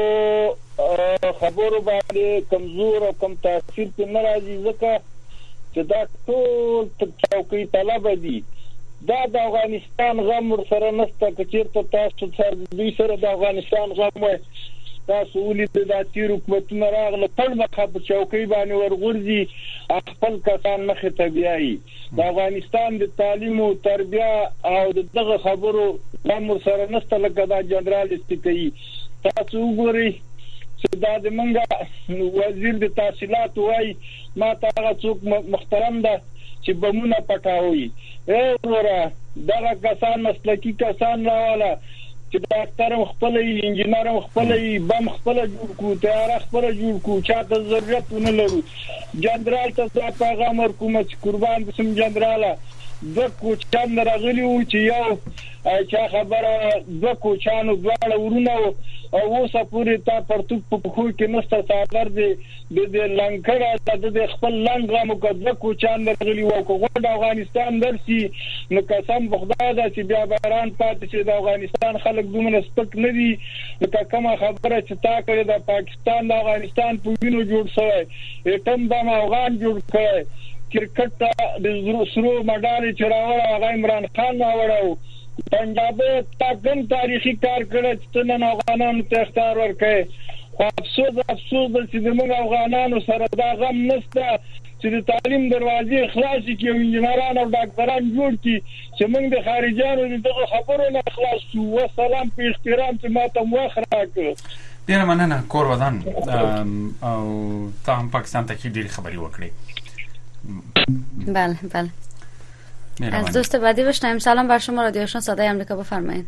خبرو باندې کمزور او کم تاثیر په ناراضي ځکه چې دا ټول چوکۍ طلب دي. دا د افغانستان غم ورسره نشته، که چیرته تاسو سره دوی سره د افغانستان غم وای تاسو ولید د تیر حکومتونو راغله ټول مخه په چوکۍ باندې ورغورځي، خپل کسان مخه ته بیایي. د افغانستان د تعلیم او تربیه او دغه خبرو غم ورسره نشته لکه دا جنرال استقی. تاسو وګورئ چې دا د منګه وزیر د تحصیلات وای ما ته هغه څوک محترم ده چې بمونه پټاوي. اے ورا دا کسان مسلکی کسان راواله چې ډاکټر خپل انجینر خپل بم خپل جوړ کو، تیار خپل جوړ کو، چاته ضرورت نه لرو. جنرال ته پیغام ورکوم چې قربان بسم جنراله د کوچان راغلی و چې یو چې خبره د کوچانو دواړه ورونه او اوسه پوری تا پرتو په خو کې نسته ساغر دی د لنکړه د خپل لنګ مو کده کوچان راغلی و کو د افغانستان درسي نو قسم خدای دا چې بیا باران پاتې چې د افغانستان خلک دومره سپک نه دي. نو کومه خبره چې تا کړې د پاکستان د افغانستان په وینو جوړ شوی، ټم د افغان جوړ کړی، کرکټ د سرو مډال چراوړ هغه عمران خان راوړو، پنجاب تا کوم تاریخي کار کړی چې نن افغانانو ته اختیار ورکړي. خو افسوس افسوس چې موږ افغانانو سره دا غم نشته چې د تعلیم دروازې خلاص کړي او انجنیران او ډاکټران جوړ کړي چې موږ د خارجانو دغه خبرو نه خلاص شو. والسلام په احترام چې ما ته مخ راکړ. ډیره مننه کور ودان او ته هم پاکستان ته کې ډیره خبري وکړي. بله بله. از دوست بعدی بشنویم. سلام بر شما، رادیو آشنا صدای آمریکا، بفرمایید.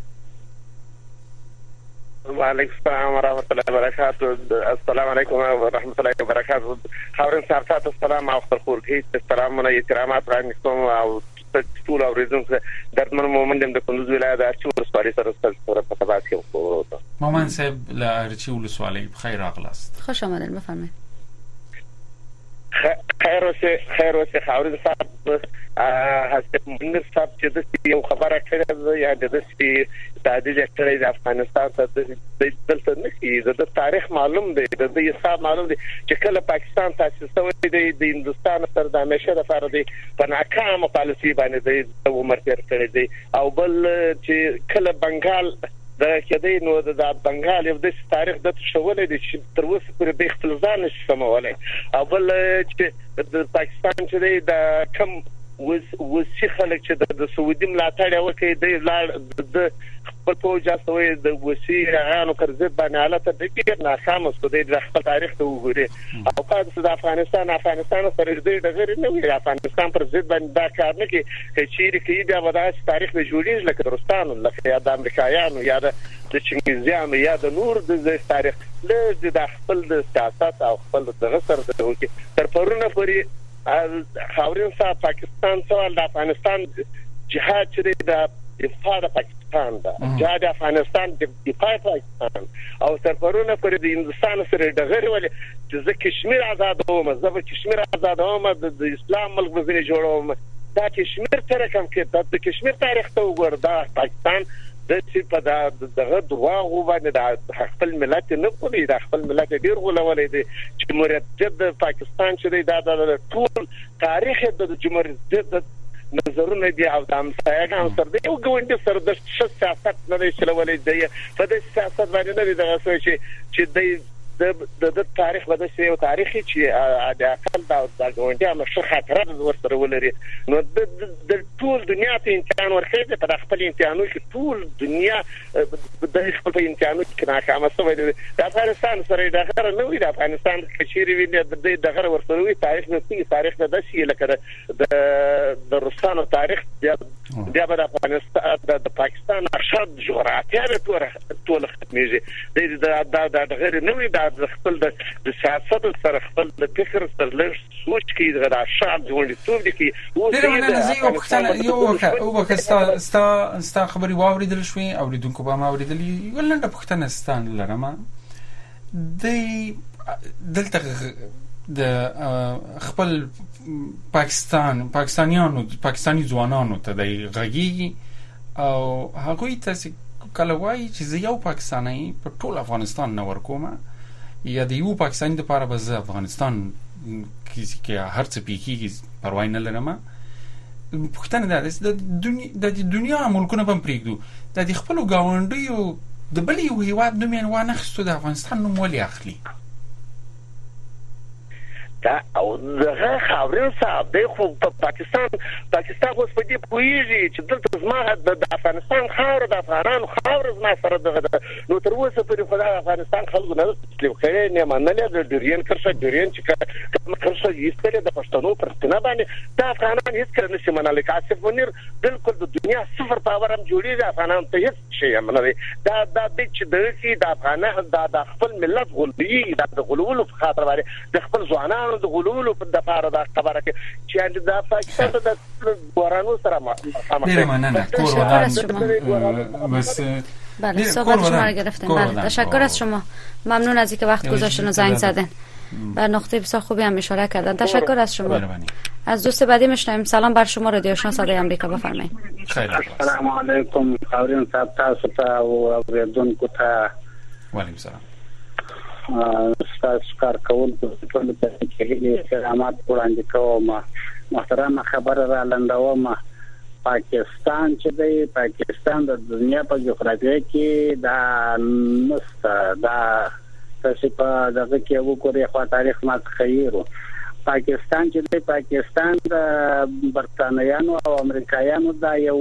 و علیکم السلام و رحمت الله و برکاته. السلام علیکم و رحمت الله و برکاته. خاورین صاحب تاسو سلام او خورخورکی سلامونه احترامات را نستم او ټول اوریدونکو درمن مومن د کندوز ولایت د ارچی ولسوالۍ سره سره په تباس کې وروته. مومن صاحب له ارچی ولسوالۍ بخیر راغلاست. خوش آمدید، بفرمایید. خیر اوسه خیر اوسه خاورین صاحب حضرت منیر صاحب چې د یو خبره کړې یا د دې تعدیل کړې د افغانستان ته د دلته نشي د تاریخ معلوم دی، د دې حساب معلوم دی چې کله پاکستان تاسیس شوی دی د هندستان سره د همیشه د فرض دی په ناکامه پالیسي باندې د عمر تیر کړی دی. او بل چې کله بنگال د کېدې نو د بنگال یو د تاریخ د شولې د تر اوسه پورې د خپل ځان سمولای. او بل چې د پاکستان چې د کم وس وسی خلک چې د سعودي ملاتړ وکړي د د خپل پوجاسوي د وسی غانو کرزه باندې حالت د ډیر ناکام اوسه د خپل تاریخ ته وګوري. او پاتې د افغانستان افغانستان سره د غیر نه وي افغانستان پر ضد باندې دا کار نه کوي چې چیرې کوي بیا وداس تاریخ د جوړیږي لکه درستانو لکه یا د امریکایانو یا د چنګیزیانو یا د نور د تاریخ له د خپل د سیاست او خپل د غسر د وکي تر پرونه پوری خاورین صاحب پاکستان سوال د افغانستان جهاد چې د دفاع د پاکستان دا جهاد افغانستان د دفاع پاکستان او سرپرونه پر د هندستان سره د غیر ولې چې د کشمیر آزاد ومه زه کشمیر آزاد ومه د اسلام ملک بزنه جوړوم دا کشمیر تر کوم کې د کشمیر تاریخ ته وګور دا پاکستان د چې په دغه دواغو باندې د خپل ملت نه کوي د خپل ملت ډیر غولولې دي چې مرجد پاکستان چې دا د ټول تاریخ د جمهوریت نظرونه دي او د امسایان سره دی او ګوندې سره د سیاست نه چلولې دی په دې سیاست باندې نه دی دغه څه چې چې د د د تاریخ به د یو تاریخي چې د اقل د ګوندیا مشه خاطره ورسره ولري نو د ټول دنیا ته امتحان ورکړي په خپل امتحانو کې ټول دنیا د خپل امتحانو کې ناکامه شوی دی د افغانستان سره د غره نه وي د افغانستان کچيري وي د غره ورسره وي تاریخ نه سي تاریخ نه د شي لکه د د روسانو تاریخ د د افغانستان د پاکستان ارشد جغرافیه ټول ټول ختميږي د د د غیر نه وي د خپل د سیاست سره خپل د فکر سره لږ سوچ کې د شعب جوړېدو دي کې او د یو وخت یو وخت او وخت ستا ستا ستا خبري واوریدل شوې او لیدونکو به ما اوریدل یو لنډه پوښتنه ستان لرم د دلته د خپل پاکستان پاکستانیانو پاکستانی ځوانانو ته د غږی او هغه ته کله وایي چې یو پاکستانی په ټول افغانستان نه ورکومه یا د یو پاکستاني لپاره به زه افغانستان کې کې هر څه پیږي پروا نه لرم پښتنه ده د دنیا د دنیا ملکونه په پریږدو د خپل گاونډیو د بل یو هیواد نوم یې وانه خستو د افغانستان نوم ولې اخلي دا او دغه خاورین صاحب د خو په پاکستان پاکستان اوس په دې پوېږي چې دلته زما د افغانستان خاور د افغانانو خاور زما سره دغه نو تر اوسه پورې خدای افغانستان خلکو نه تسلیم کړي نه منلې د ډیرین کرشه ډیرین چې کوم کرشه یې د پښتنو پرستنه باندې د افغانان هیڅ کړه نشي منل کاسف ونیر بالکل د دنیا صفر پاور هم جوړي د افغانان ته هیڅ شي منل دا دا د چې د چې د افغانان د خپل ملت غلبي د غلولو په خاطر باندې د خپل ځوانانو د غلولو په دپاره د خبره کې چې د پاکستان د بورانو سره ډیره مننه کور ودان بس بله صحبت شما رو گرفتیم بله تشکر از شما ممنون از اینکه وقت گذاشتن و زنگ زدن بر نقطه بسیار خوبی هم اشاره کردن تشکر از شما از دوست بعدی میشنویم سلام بر شما رادیو آشنا صدای آمریکا بفرمایید السلام علیکم خاورین صاحب تاسو ته او اوریدونکو ته وعلیکم السلام ستاسو کار کول په ټول په کې سلامات وړاندې کوم محترم خبر را لندوم پاکستان چې دی پاکستان د دنیا په جغرافیه کې دا نسته دا تاسو په دغه کې وګورئ خو تاریخ ما خیرو پاکستان چې دی پاکستان د برتانیانو او امریکایانو دا یو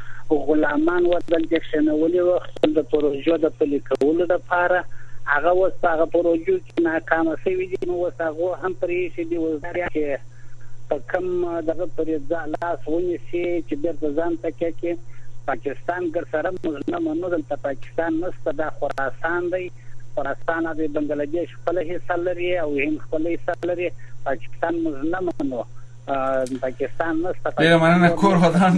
غلامان ودل چې شنولي وخت د پروژو د پلي کولو لپاره هغه اوس هغه پروژو چې ناکامه شوي دي نو اوس هغه هم پرې شي دی وزارت کې کم دغه پرې لاس ونیسي چې بیرته ځان ته کې پاکستان ګر سره موږ نه منو دلته پاکستان نسته دا خراسان دی خراسان د بنگلاديش خپل حصہ لري او هم خپل حصہ لري پاکستان موږ نه منو پاکستان نسته ډیره مننه کور ودان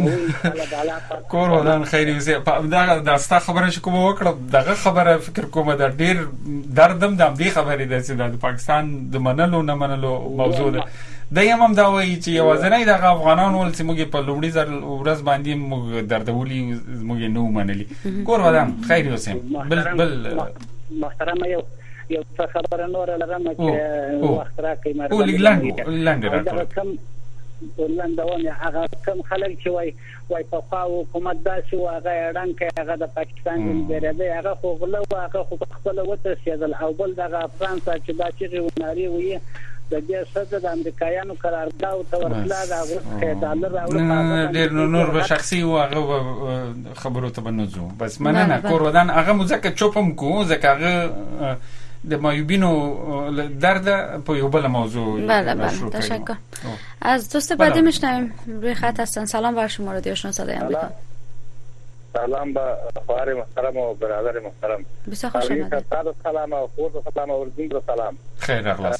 کور ودان خیر اوسه دا داستا خبره شکوم وکړه دغه خبره فکر کوم دا ډیر دردم د دې خبرې د چې د پاکستان د منلو نه منلو موضوع ده د یم هم دا وایي چې یوازنی د افغانانو ول چې موږ په لومړي ځل ورځ باندې موږ دردولي موږ نو منلي کور ودان خیر اوسه بل بل محترم یو یو خبره نور لرم چې وخت راکې مر او لګلند لند راځي ولندونه هغه کم خلک چې وای وای په خوا حکومت داسې واغه اړان کې هغه د پاکستان د بیرده هغه خو غلو هغه خو خپل وته سیدل او بل دغه فرانس چې دا چې وناري وي د دې سره د امریکایانو قرارداد او تورخلا د هغه ډالر راوړل ډیر نور به شخصي او هغه خبرو ته بنوځو بس مننه کور ودان هغه مزکه چوپم کو زکه هغه د مایوبینو درد په یو بل موضوع بله بله تشکر از دوست بعدی میشنویم روی خط هستن سلام بر شما رادیو آشنا صدای آمریکا سلام با خواهر محترم و برادر محترم بسیار خوش آمدید سلام و خور سلام و ورزین سلام خیر اخلاص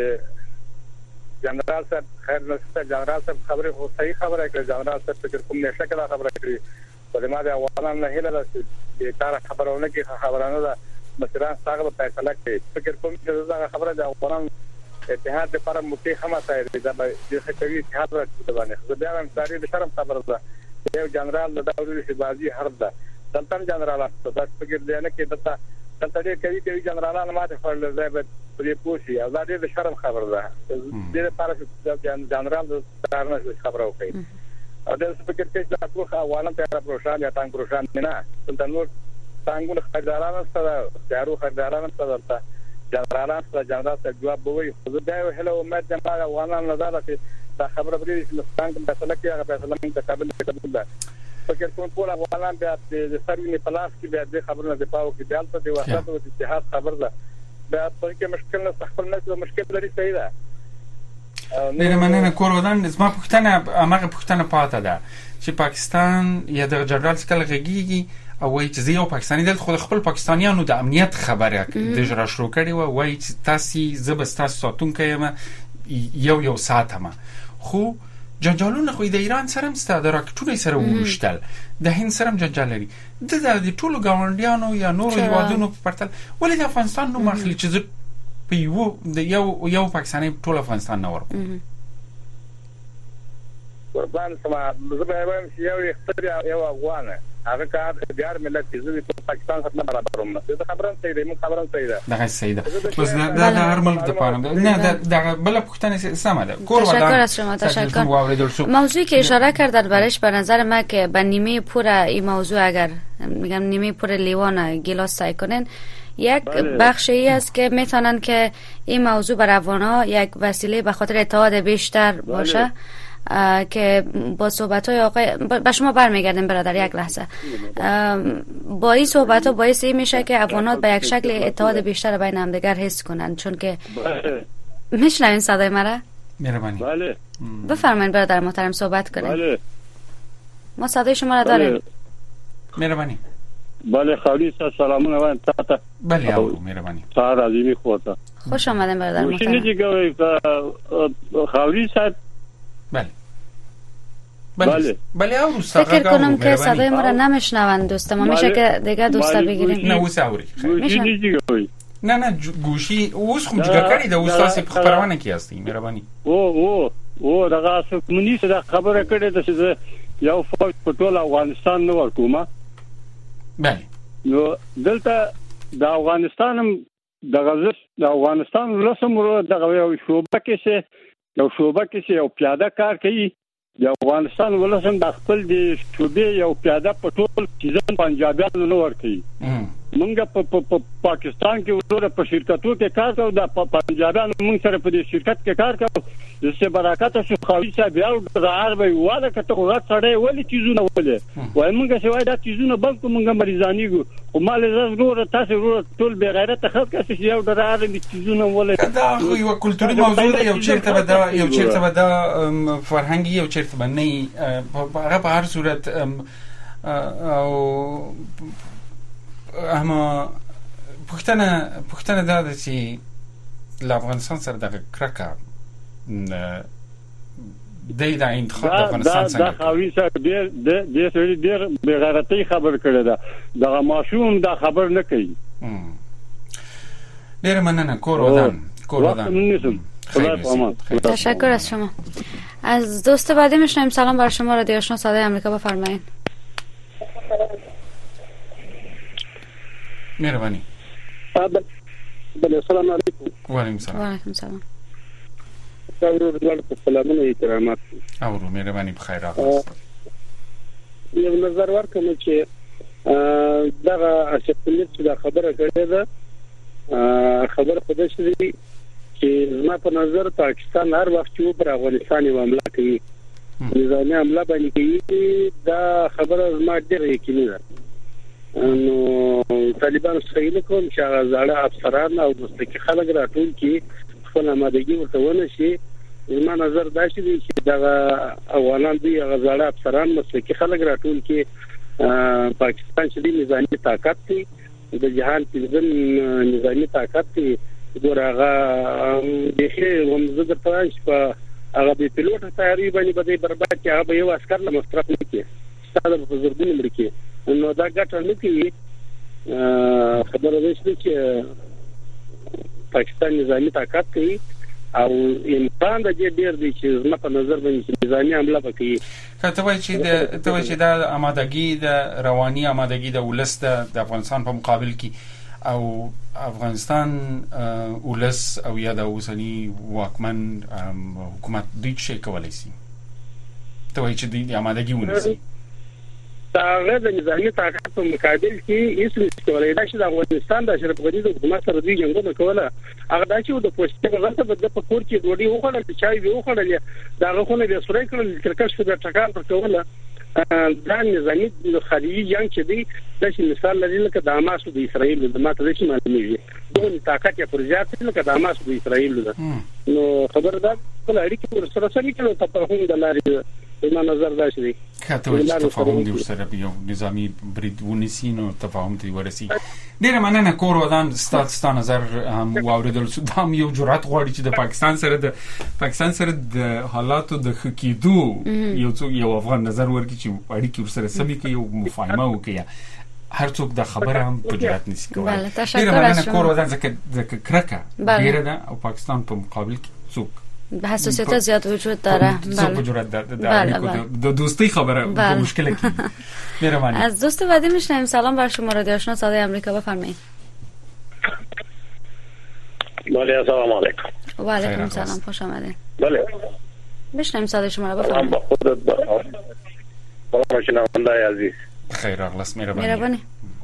جنرال صاحب خیر نشته جنرال صاحب خبره خو صحیح خبره کړه جنرال صاحب فکر کوم نشه کړه خبره کړی په دې ما د اوانان نه هله ده چې کار خبرونه کې خبرانه ده مثلا څنګه په فیصله کې فکر کوم چې دا خبره د اوانان اتحاد لپاره متي هم سره دا د خطري اتحاد راځي باندې زه بیا هم ساري د شرم خبره ده یو جنرال د دولت شبازي حرب ده دلته جنرال است دا فکر دی نه کې دته دلته دې کوي چې جنرالان ماته خپل ځای په دې پوښي او دا دې شرم خبره ده دې لپاره چې جنرال د کارنه خبره وکړي او د فکر کې چې تاسو اوانه ته پروشان یا تانګ پروشان نه دلته نور څنګه خریداران سره دارو خریداران سره دلته جنرالان سره جنرال ته جواب ووي خو دا یو هله امید ده ما افغانان نظر چې دا خبره پرې چې لستان کوم فیصله کوي هغه فیصله موږ ته قابل قبول ده فکر کوم ټول افغانان بیا د سروي په لاس کې بیا د خبرونو د پاو کې دالته د وحدت او اتحاد خبر ده بیا په کې مشکل نه خپل نه مشکل لري صحیح ده نه مننه کور ودان زما پښتنه هغه پښتنه پاته ده چې پاکستان یا د جنرال څخه غږیږي او وایي چې یو پاکستاني دلته خود خپل پاکستانیانو د امنیت خبره د جرا شروع کړي و وایي چې تاسو زبستا ساتونکو یم یو یو ساعتمه خو جنجالونه خو د ایران سره هم ستاسو د راکټونو سره وشتل د هند سره هم جنجال لري د د ټولو ګاونډیانو یا نورو هیوادونو په پرتل ولې د افغانستان نو مخلي چې په یو د یو یو پاکستاني ټول افغانستان نه ورکو قربان سما زه وایم چې یو اختیار یو افغان هغه کار دیار ملت چې زه په پاکستان سره برابروم نه زه خبرم صحیح دی مو خبرم صحیح ده دا صحیح ده بس دا د هر ملک د پاره نه دا بل پښتنه سم ده کور تشکر از شما تشکر موضوعی که اشاره کردن برش به نظر من که به نیمه پر این موضوع اگر میگم نیمه پر لیوان گلاس سعی کنن یک بخشی است که میتونن که این موضوع بر افغان‌ها یک وسیله به خاطر اتحاد بیشتر باشه که با صحبت‌های آقای با شما برمیگردیم برادر یک لحظه با این صحبت‌ها باعث این میشه که افغان‌ها به یک شکل اتحاد بیشتر بین همدیگر حس کنن چون که میشنوین صدای مرا مهربانی بله بفرمایید برادر محترم صحبت کنید بله ما صدای شما را داریم مهربانی بله خالی سلامونه وایم تا ته بله او مهربانی سهار عظیمی خورتا خوش آمدین برادر محترم مشینی دیگه خالی صاحب بله بله بله او دوستا فکر کنم که صدای ما را نمیشنوند دوست ما میشه که دیگه دوستا بگیریم نه اوس اوري مشینی دیگه نه نه گوشی اوس خو جګه کړی د اوس په خبرونه کې استي مهرباني او او او دغه څه کومنیسه د خبره کړې ده چې یو فوج په ټول افغانستان نو ورکوما بله نو دلته د افغانستان د غزل د افغانستان لسمره دغه یو شوبه کې څه یو شوبه کې یو پیاده کار کوي د افغانستان ولسم د خپل د شوبې یو پیاده په ټول سیزن پنجابیانو نو ور کوي مونږ په پاکستان کې ورته په شرکتو کې کار کوو د پنجابیانو مونږ سره په دې شرکت کې کار کوو د څه برکت شو خوي صاحب یو د عربي واده کته غوړ سره ولې چیزونه ولې وای مونږ شوای دا چیزونه بلکې مونږ مریضانیګو او مال زړه تاسو ورو ټول بے غیرت خلک چې یو د عربي چیزونه ولې دا یو کلتوري موضوع دی یو چیرته به دا یو چیرته به دا فرهنګي یو چیرته به نه هغه په هر صورت او اما پښتنه پښتنه دا د چې ل افغانستان سره د کرکا د د انتخاب د افغانستان څنګه دا خوي سره ډېر د دې ډېر بغیرتی خبر کړی دا د ماشوم دا خبر نه کوي ډېر مننه کور ودان کور ودان تشکر از شما از دوست بعدی میشنیم سلام بر شما رادیو آشنا صدای آمریکا بفرمایید مهربانی بله سلام علیکم و علیکم سلام و علیکم سلام سلامونه احترامات او رو مهربانی بخیر راغلاست یو نظر ورکوم چې دغه اشپنیت چې دا خبره کړې ده خبره په دې شي چې زما په نظر پاکستان هر وخت چې پر افغانستان حمله کوي نظامي حمله باندې کوي دا خبره زما ډېر یقیني ده نو طالبان صحیح کوم چې هغه زړه افسران او مستقل خلک راټول کی خپل آمادګي ورته ونه شي زما نظر دا شي چې دا افغانان دي هغه زړه افسران مستقل خلک راټول کی پاکستان چې د نظامي طاقت دی د جهان په نظامي طاقت دی ګورغه دغه ومزه د پرانش په هغه د پیلوټ تیاری باندې بده برباد کې هغه یو عسكر له مصرف نه کی ستاسو په زرګونو ملکی نو دا ګټه نه کوي خبره ده چې پاکستان نظامي طاقت کوي او امکان د دې ډیر دی چې زما په نظر باندې نظامي حمله وکړي کته وای چې د ته وای چې د آمادګي د رواني آمادګي د ولست د افغانستان په مقابل کې او افغانستان ولس او یا د اوسنی واکمن حکومت دوی څه کولای شي ته وای چې د آمادګي ونیسي هغه د نظامي طاقت په مقابل کې هیڅ نشي کولای دا چې د افغانستان د اشرف غني د حکومت سره دوی جنګونه کوله هغه دا چې د پوسټ غلطه بده په کور کې ډوډۍ وخوړل چای به وخوړل دا غوښنه به سوري کړل کرکټ څخه ټکان پر کوله دا نظامي خارجي جنگ چې دی د مثال لري لکه د حماس د اسرائیل د ماته چې معلومیږي دغه طاقت یا پروژات لکه د حماس د اسرائیل ده نو خبردار کله اړیکې ور سره سره کېلو ته په هم د لارې په نظر داشي دي کاته چې تفاهم دی سره یو نظامی برید ونیسینو تفاهم دی ورسی ډیره مننه کور ودان ستات ستان نظر هم واوریدل سودام یو جرأت غواړي چې د پاکستان سره د پاکستان سره د حالاتو د خکیدو یو څو یو افغان نظر ورکړي چې اړیکې ور سره سمې کوي یو مفاهمه وکړي هر څوک د خبره هم په جرأت نشي کولای ډیره مننه کور ودان ځکه ځکه کرکه ډیره ده او پاکستان په مقابل کې څوک حساسیت زیاد وجود داره. بله دو دوستی خبره مشکل کی مهربانی. از دوست بعدی میشنیم. سلام بر شما رادیو آشنا صدای آمریکا، بفرمایید. بله سلام علیکم. و علیکم سلام، خوش آمدید. بله میشنیم صدای شما رو، بفرمایید. با خودت با شنونده عزیز. خیر اخلاص مهربانی. مهربانی.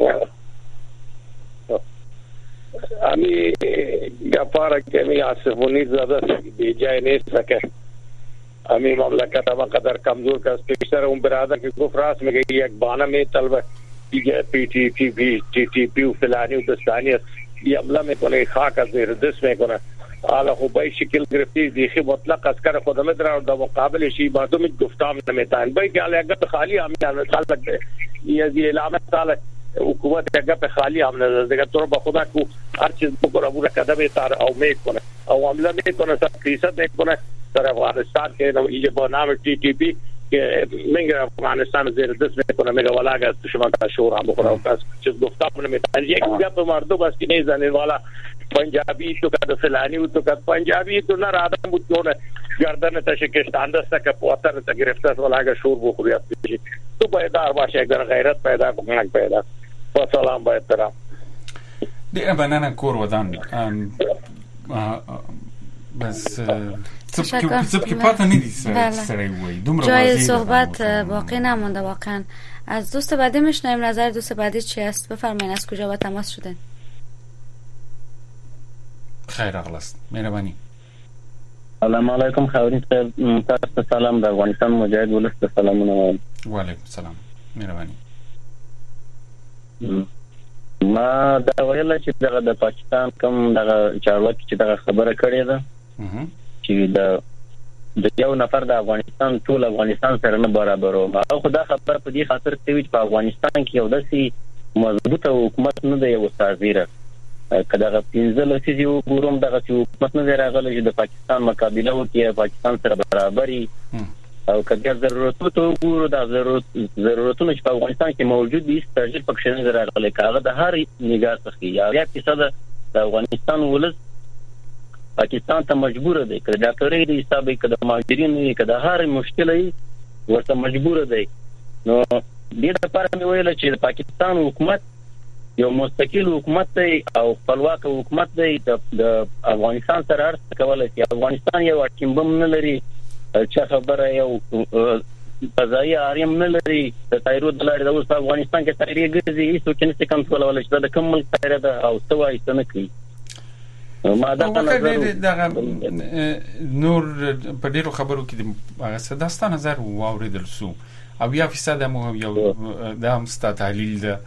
امی گپاره که می آسفونی زده بی جای نیست که امی مملکت اما قدر کمزور که پیشتر اون برادر که گفت راست میگه یک بانه می طلبه دیگه پی تی پی پی تی تی پی و فلانی و دستانی یه عمله میکنه، خاک از زیر دست میکنه. حالا خوبای شکل گرفتی دیخی مطلق از کار خودمه در در مقابلشی مردم گفتام نمیتن بای که حالا اگه خالی هم خلق یه اعلام سال حکومت اگه به خالی هم نظر دیگه تو رو با خدا کو هر چیز بکنه بوده قدم تار او میکنه او عمله میکنه سر فیصد میکنه در افغانستان که اینجا با نام تی تی پی که میگه افغانستان زیر دست میکنه میگه ولی اگه شما تا شور هم بخوره و کس چیز گفتم نمیتن یک گپ مردم است که نیزنین والا پنجابی تو که فلانی و تو که پنجابی تو نر آدم بود که گردن تا شکشتان دسته که پواتر تا گرفته است ولی اگه شور بخوری است تو پایدار باشه اگر غیرت پیدا کنگ پیدا با سلام با احترام. دیگه بنانه کور ودان بس سب که پاتا نیدی سره وی جای صحبت باقی نمونده واقعا. از دوست بعدی میشنیم. نظر دوست بعدی چی است؟ بفرمایید از کجا با تماس شدن؟ خیر اخلاص مهربانی. سلام علیکم خاورین صاحب، سلام. در افغانستان مجاهد ولس سلامونه. و علیکم سلام مهربانی. ما دا ویل چې دغه د پاکستان کوم دغه چارواکي چې دغه خبره کړې ده چې د د یو نفر د افغانستان ټول افغانستان سره نه برابرو. ما خو دا خبره په دې خاطر کوي چې په افغانستان کې یو داسې مضبوطه حکومت نه دی، یو سازیره که دغه پنځه لسیزې وګورم دغه حکومت نه دی راغلی چې د پاکستان مقابله وکړي، پاکستان سره برابري او که بیا ضرورتو ته وګورو دا ضرورت ضرورتونه چې په افغانستان کې موجود دي سترجل پکښې نه راغلی. که هغه د هر نګاه څخه یا فیصده د افغانستان ولس پاکستان ته مجبور دی، که د ډاکټرۍ د حساب که د مهاجرینو که د هر مشکل ورته مجبور دی. نو دې لپاره مې ویل چې د پاکستان حکومت یو مستقل حکومت دی او خپلواک حکومت دی، د افغانستان سره هر څه کولی شي. افغانستان یو اټیم بم نه لري، چا خبره یو فضایي حریم نه لري، د طیارو د لارې د اوس په افغانستان کې طیارې ګرځي، هېڅوک یې نشي کنټرولولی چې دا د کوم ملک طیاره ده او څه وایي څه نه کوي. ما دغه نظر نور په ډېرو خبرو کې هغه څه دا ستا نظر واورېدل سو او یا فیصد هم یو دا هم ستا تحلیل ده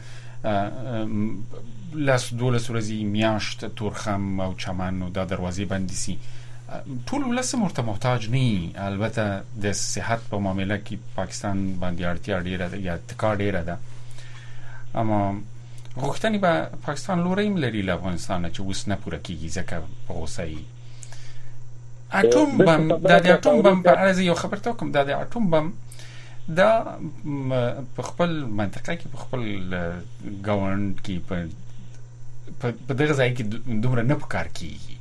لاس دولس ورځې میاشت تورخم او چمن او دا دروازې بندې سي ټول ولس مرته محتاج نه. البته د صحت په معامله کې پاکستان باندې اړتیا ډیره ده یا اتکا ډیره ده، اما غوښتنې به پاکستان لوري هم لري له افغانستان چې اوس نه پوره کیږي ځکه په غوسه یي. اټوم بم دا د اټوم بم په اړه یو خبر ته کوم دا د اټوم بم دا په خپل منطقه کې په خپل ګاوند کې په په دغه ځای کې دومره نه پکار کیږي.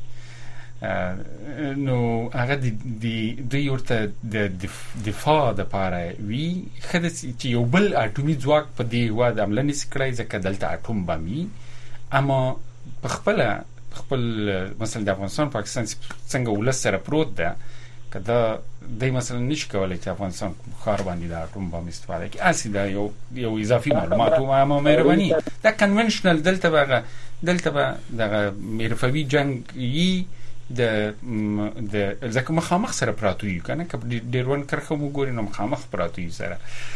نو هغه د دوی ورته د دفاع دپاره وي ښه ده چې یو بل اټومي ځواک په دې هېواد حمله نسي کړی ځکه دلته اټوم بم وي، اما په خپله خپل مثلا د افغانستان پاکستان څنګه ولس سره پروت ده کدا دای مثلا نشي کولای چې افغانستان خار باندې د اټوم بم استفاده کوي اسی دا یو یو اضافي معلومات او ما مهرباني دا کنونشنل دلته بغه دلته به دغه میرفوي جنگ یي د د ځکه مخامخ سره پراتوي کنه که ډیرون کرخه مو ګوري نو مخامخ پراتوي سره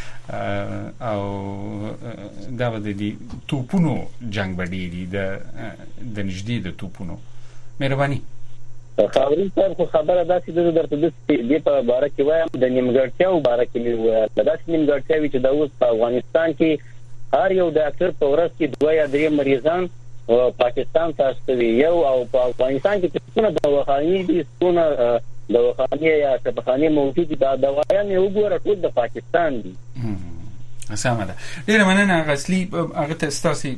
او دا د دې توپونو جنگ باندې د د نږدې د توپونو مهرباني خاورین صاحب خبره داسې د درته د دې په باره کې وایم د نیمګړتیاو باره کې مې وویل داسې نیمګړتیاوې چې د اوس په افغانستان کې هر یو ډاکټر په ورځ کې دوه یا درې مریضان پاکستان ته استوي یو او په افغانستان کې څونه دواخانې دي څونه دواخانې یا شفاخانې موجود دي دا دوايان یو ګوره ټول د پاکستان دي سمه ده ډیره مننه غسلی هغه ته ستاسو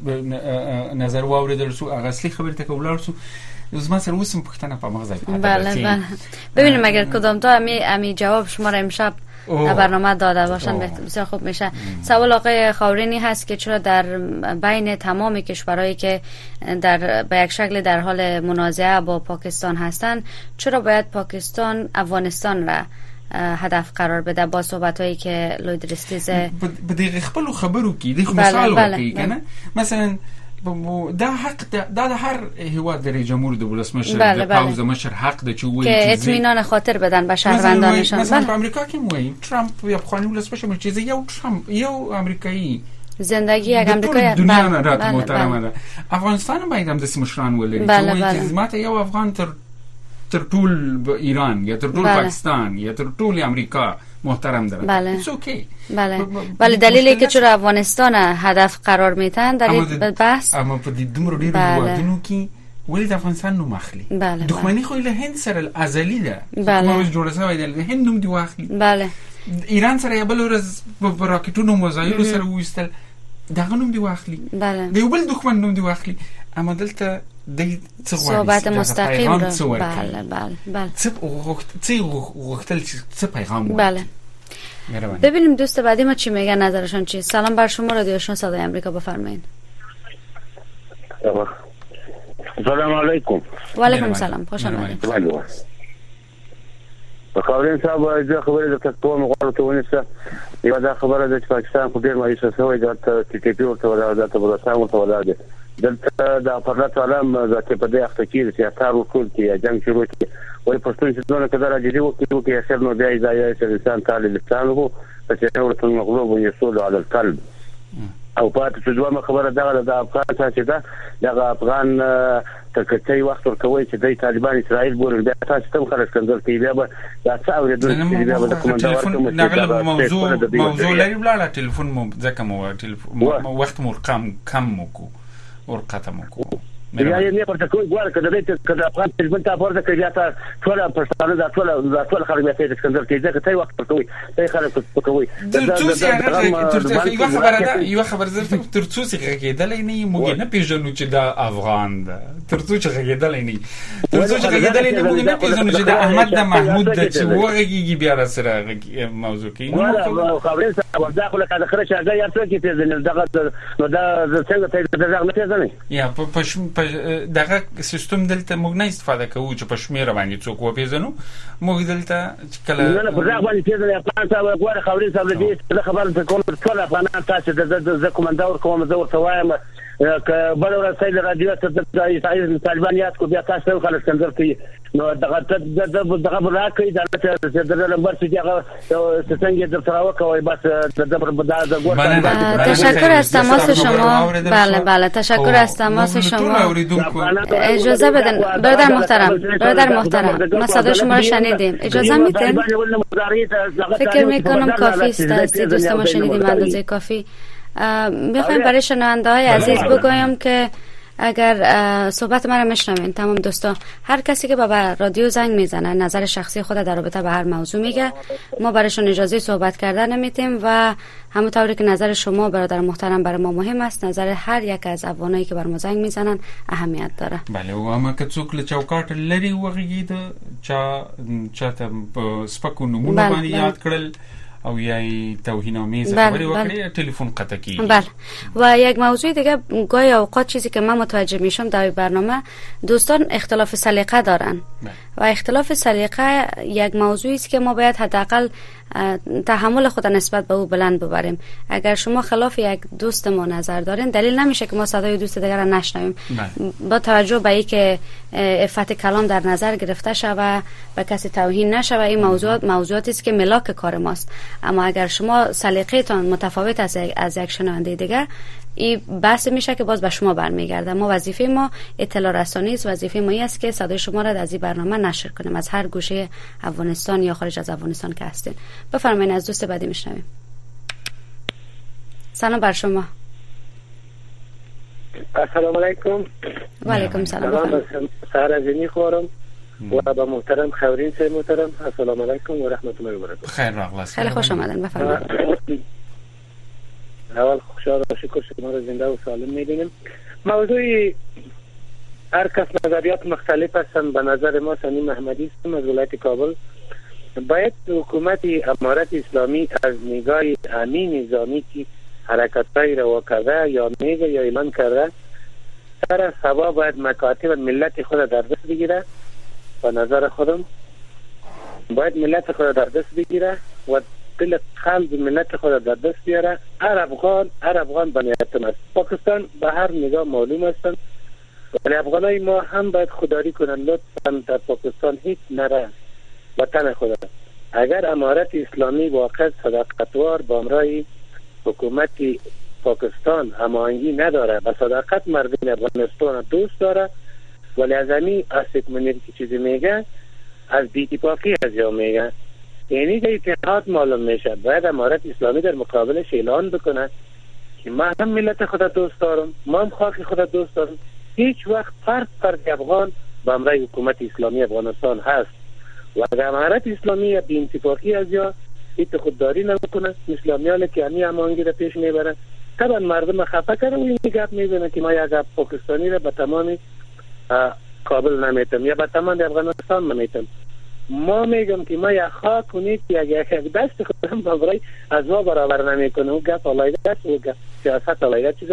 نظر واوریدل سو غسلی خبرته کولار سو زما سره وسم پختنه په مغزای بله بله ببینیم اگر کدام تا امی امی جواب شما را امشب در برنامه داده باشن بسیار خوب میشه. سوال آقای خاورینی هست که چرا در بین تمام کشورهایی که در به یک شکل در حال منازعه با پاکستان هستند چرا باید پاکستان افغانستان را هدف قرار بده با صحبتایی که لوید رستیز به دقیق خپل خبرو کی دی مثال ورکی کنه مثلا دا حق دا, دا هر هیواد در جمهور د ولسمشر د پاوز مشر حق د چوي که اطمینان خاطر بدن به شهروندانشان. مثلا په امریکا کې موي ترامپ یا افغاني ولسمشر چې یو ترامپ یو امریکایي زندگی یک امریکایی دنیا نه رات محترمه ده. افغانستان باید هم د مشران ولري چې ماته یو افغان تر تر ټول ایران یا تر ټول پاکستان یا تر ټول امریکا محترم داره. بله. It's okay. بله. ولی دلیلی که چرا افغانستان هدف قرار میتن در این بحث اما په دې دومره ډیرو هیوادونو کې ولې د افغانستان نوم اخلي؟ بله. دښمنی خو له هند سره ازلی ده. بله. موږ جوړه شوی دی د هند نوم دی واخلي. بله. ایران سره یو بل ورځ په راکټونو مزایلو سره وستل دغه نوم دی واخلي. بله. د یو بل دښمن نوم دی واخلي. اما دلته د صحبت مستقیم رو بله بله بله څه وغوښت څه وغوښتل څه پیغام بله. ببینیم دوست بعدی ما چی میگن نظرشون چی. سلام بر شما رادیو آشنا صدای آمریکا بفرمایید. سلام علیکم. و علیکم سلام خوش آمدید. خاورین صاحب زه خبرې د تاسو مغواړم ته ونیسه یو دا خبره ده چې پاکستان خو ډیر مایوس شوی دی چې ټي پی ورته ولاړ ده ورسره ورته ولاړ دی دلته د افغانستان عالم ذاتي په دې وخت کې چې اثر وکړ چې جنگ شروع کړي ولی پښتون چې څنګه کړه راځي وو کې اثر نو دی ځای چې انسان تعالی لسانه چې ورته مغلوب یسول علی القلب او پاتې چې دوه خبره ده د افغان چې ده د افغان تکچې وخت ورکوي چې د طالبان اسرائیل بورل بیا تاسو ته خلک کندل کې بیا به دا څه اورېدل چې بیا به د کومندار کوم څه موضوع موضوع لري بلا ټلیفون مو ځکه مو ټلیفون وخت مو کم کم مو کو ور ختم کو یا یې نه پرته کوی ګوره کله دې کله افغان تجربه ته پورته کوي یا تاسو ټول پښتانه دا ټول دا ټول خلک به تاسو کندل کې ځکه ته وخت ورکوي ته خلک کوي ترڅو هغه یو خبره ده یو خبره زه ترڅو څنګه کېدل نه موږ نه پیژنو چې دا افغان ده ترڅو چې کېدل نه ترڅو چې کېدل نه موږ نه پیژنو چې دا احمد د محمود د چې وګړي بیا سره موضوع کې نو خبرې سره داخله کده خره شاګه یا څه کې پیژنل دغه نو دا څنګه ته دغه نه پیژنې یا په دغه سیستم دلته موږ نه استفاده کوو چې په شمیره باندې څوک وپیژنو موږ دلته کله نه نه پر ځای باندې پیژنې افغان صاحب غوړ خبرې صاحب دې خبره ته کوم ټول افغانان تاسو د کومندار کوم زه ورته وایم که بل ورځ سید رادیو ته د اسرائیل طالبان یاد کو بیا تاسو خلک څنګه کوي نو دغه دغه دغه راکې دا د نمبر چې هغه څنګه د تراو کوي بس د د ګور تشکر از تماس شما. بله بله تشکر از تماس شما. اجازه بدن برادر محترم برادر محترم ما صدای شما رو شنیدیم اجازه میدین فکر میکنم کافی است دوست ما شنیدیم اندازه کافی. میخوایم برای شنونده های عزیز بگویم که اگر صحبت من رو میشنوین تمام دوستا هر کسی که با رادیو زنگ میزنه نظر شخصی خود در رابطه به هر موضوع میگه ما برایشون اجازه صحبت کردن نمیتیم و همونطوری که نظر شما برادر محترم برای ما مهم است نظر هر یک از افغانایی که بر ما زنگ میزنن اهمیت داره. بله و اما که څوک له چوکاټ لري وغږید چا چاته سپکو نمونه باندې یاد کړل او یا توهین‌آمیز خبری وکړي تلفن قطع کیږي. بله. و یک موضوع دیگه گاهی اوقات چیزی که من متوجه میشم در برنامه دوستان اختلاف سلیقه دارن و اختلاف سلیقه یک موضوعی است که ما باید حداقل تحمل خود نسبت به او بلند ببریم. اگر شما خلاف یک دوست ما نظر دارین دلیل نمیشه که ما صدای دوست دیگر را نشنویم. با توجه به اینکه عفت کلام در نظر گرفته شوه و کسی توهین نشوه، این موضوعات موضوعاتی است که ملاک کار ماست. اما اگر شما سلیقه تان متفاوت از از یک شنونده دیگه، این بحث میشه که باز به شما برمیگرده. ما وظیفه ما اطلاع رسانی است، وظیفه ما است که صدای شما را از این برنامه نشر کنیم از هر گوشه افغانستان یا خارج از افغانستان که هستین. بفرمایید از دوست بعدی میشنویم. سلام بر شما. السلام علیکم. و علیکم سلام. سهر عزیزی خورم و با محترم خورین سه محترم السلام علیکم و رحمت الله و برکاته. خیر راغلاست. خیلی خوش آمدن. بفرمایید. اول خوشحال و شکر شما را زنده و سالم می‌بینیم. موضوعی هر کس نظریات مختلف هستند. به نظر ما سنی محمدی هستم از ولایت کابل. باید حکومت امارت اسلامی از نگاه امین نظامی که حرکت‌های را کرده یا میگه یا اعلان کرده سر سوا باید مکاتب ملت خود در دست بگیره. به نظر خودم باید ملت خود در دست بگیره و دل قلب ملت خود در دست بیاره. هر افغان هر افغان بنیادم است. پاکستان به هر نگاه معلوم هستند ولی افغانای ما هم باید خودداری کنند لطفاً در پاکستان هیچ نره وطن خود. اگر امارت اسلامی واقع صداقتوار با امرای حکومت پاکستان هماهنگی نداره و صداقت مردم افغانستان دوست داره ولی از همین آصف منیر که چیزی میگه از بی‌اتفاقی از جا میگه یعنی که اتحاد معلوم میشه. باید امارت اسلامی در مقابلش اعلان بکنه که ما هم ملت خود دوست دارم، ما هم خاک خود دوست دارم. هیچ وقت فرد فرد افغان با امرای حکومت اسلامی افغانستان هست و اگر امارت اسلامی بی اتفاقی از یا ایت خودداری نکنه اسلامیان که همی هماهنگی را پیش میبرن طبعا مردم خفه کرده و این گپ میزنه که ما یک پاکستانی را به تمام کابل نمیتم یا به تمام افغانستان نمیتم. ما میگم که ما یک خاک کنید یک یک دست خودم برای از ما برابر نمیکنه و گپ علایده است و گپ سیاست علایده چیزه.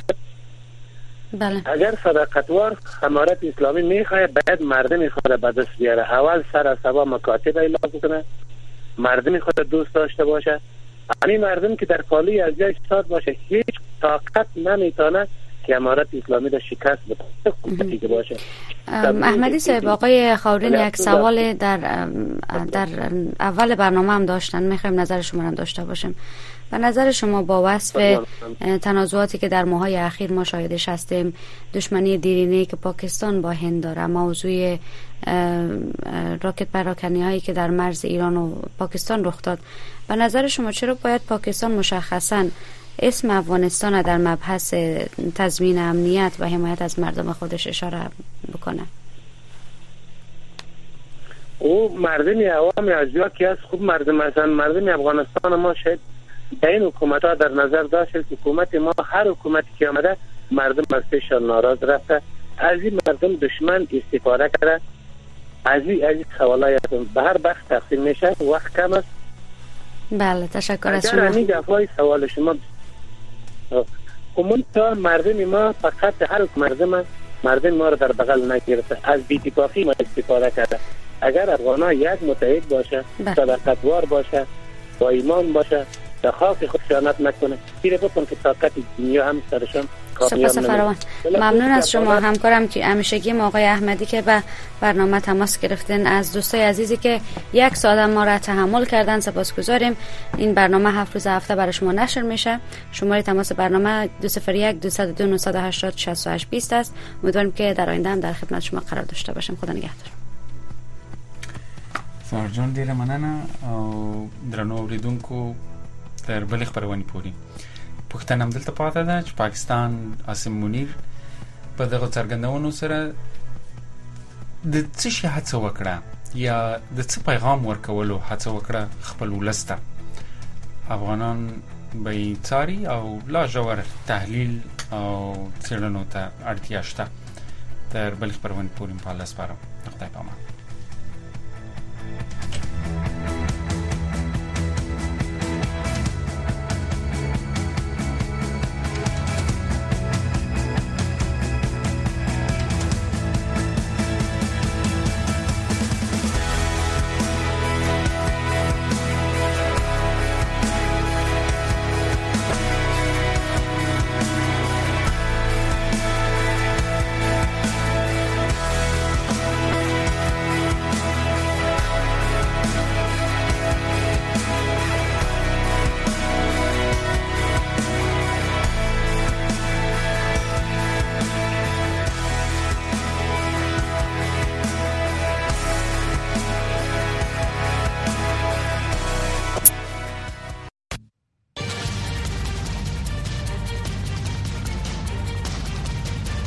بله. اگر صداقتوار امارت اسلامی میخواه باید مردم خود به دست بیاره. اول سر سبا مکاتب اعلام کنه، مردم خود دوست داشته باشه. همین مردم که در پالی از جای استاد باشه هیچ طاقت نمیتونه که امارت اسلامی را شکست بده که باشه. احمدی صاحب آقای خاورین یک سوال در در اول برنامه هم داشتن، میخوایم نظر شما هم داشته باشیم. و نظر شما با وصف تنازعاتی که در ماهای اخیر ما شاهدش هستیم، دشمنی دیرینه‌ای که پاکستان با هند داره، موضوع راکت پراکنی هایی که در مرز ایران و پاکستان رخ داد، به نظر شما چرا باید پاکستان مشخصاً اسم افغانستان در مبحث تضمین امنیت و حمایت از مردم خودش اشاره بکنه؟ او مردم عوام از جا که از خوب مردم مثلا مردم افغانستان ما شاید این حکومت ها در نظر داشت که حکومت ما هر حکومتی که آمده مردم از پیش ناراض رفته، از این مردم دشمن استفاده کرده. از این از این سوالات به هر بخش تقسیم میشه، وقت کم است. بله تشکر از شما. اگر همین دفعه سوال شما کمون تا مردم ما فقط هر مردم مردم ما رو در بغل نگرفته، از بی‌اتفاقی ما استفاده کرده. اگر افغان‌ها یک متحد باشه، صداقتوار باشه، با ایمان باشه، در خاک خود خیانت نکنه، پیره بکن که طاقت دنیا هم سرشان سپاس فراوان. ممنون از شما همکارم که همیشگی ما آقای احمدی که به برنامه تماس گرفتن، از دوستای عزیزی که یک ساعت ما را تحمل کردن سپاسگزاریم. این برنامه هفت روز هفته برای شما نشر میشه. شماره تماس برنامه دو صفر یک دو صفر دو نه هشت صفر شش هشت بیست است. امیدوارم که در آینده هم در خدمت شما قرار داشته باشیم. خدا نگهدار. سارجان ډیره مننه او درنو اوریدونکو تر بلې خبرونې پورې پوښتنه همدلته پاتې ده چې پاکستان عاصم منیر په دغه څرګندونو سره د څه شي هڅه وکړه یا د څه پیغام ورکولو هڅه وکړه خپل ولس ته. افغانان به یې څاري او لا ژور تحلیل او څېړنو ته اړتیا شته. تر بلې خبرونې پورې په الله سپارم. خدای پامان.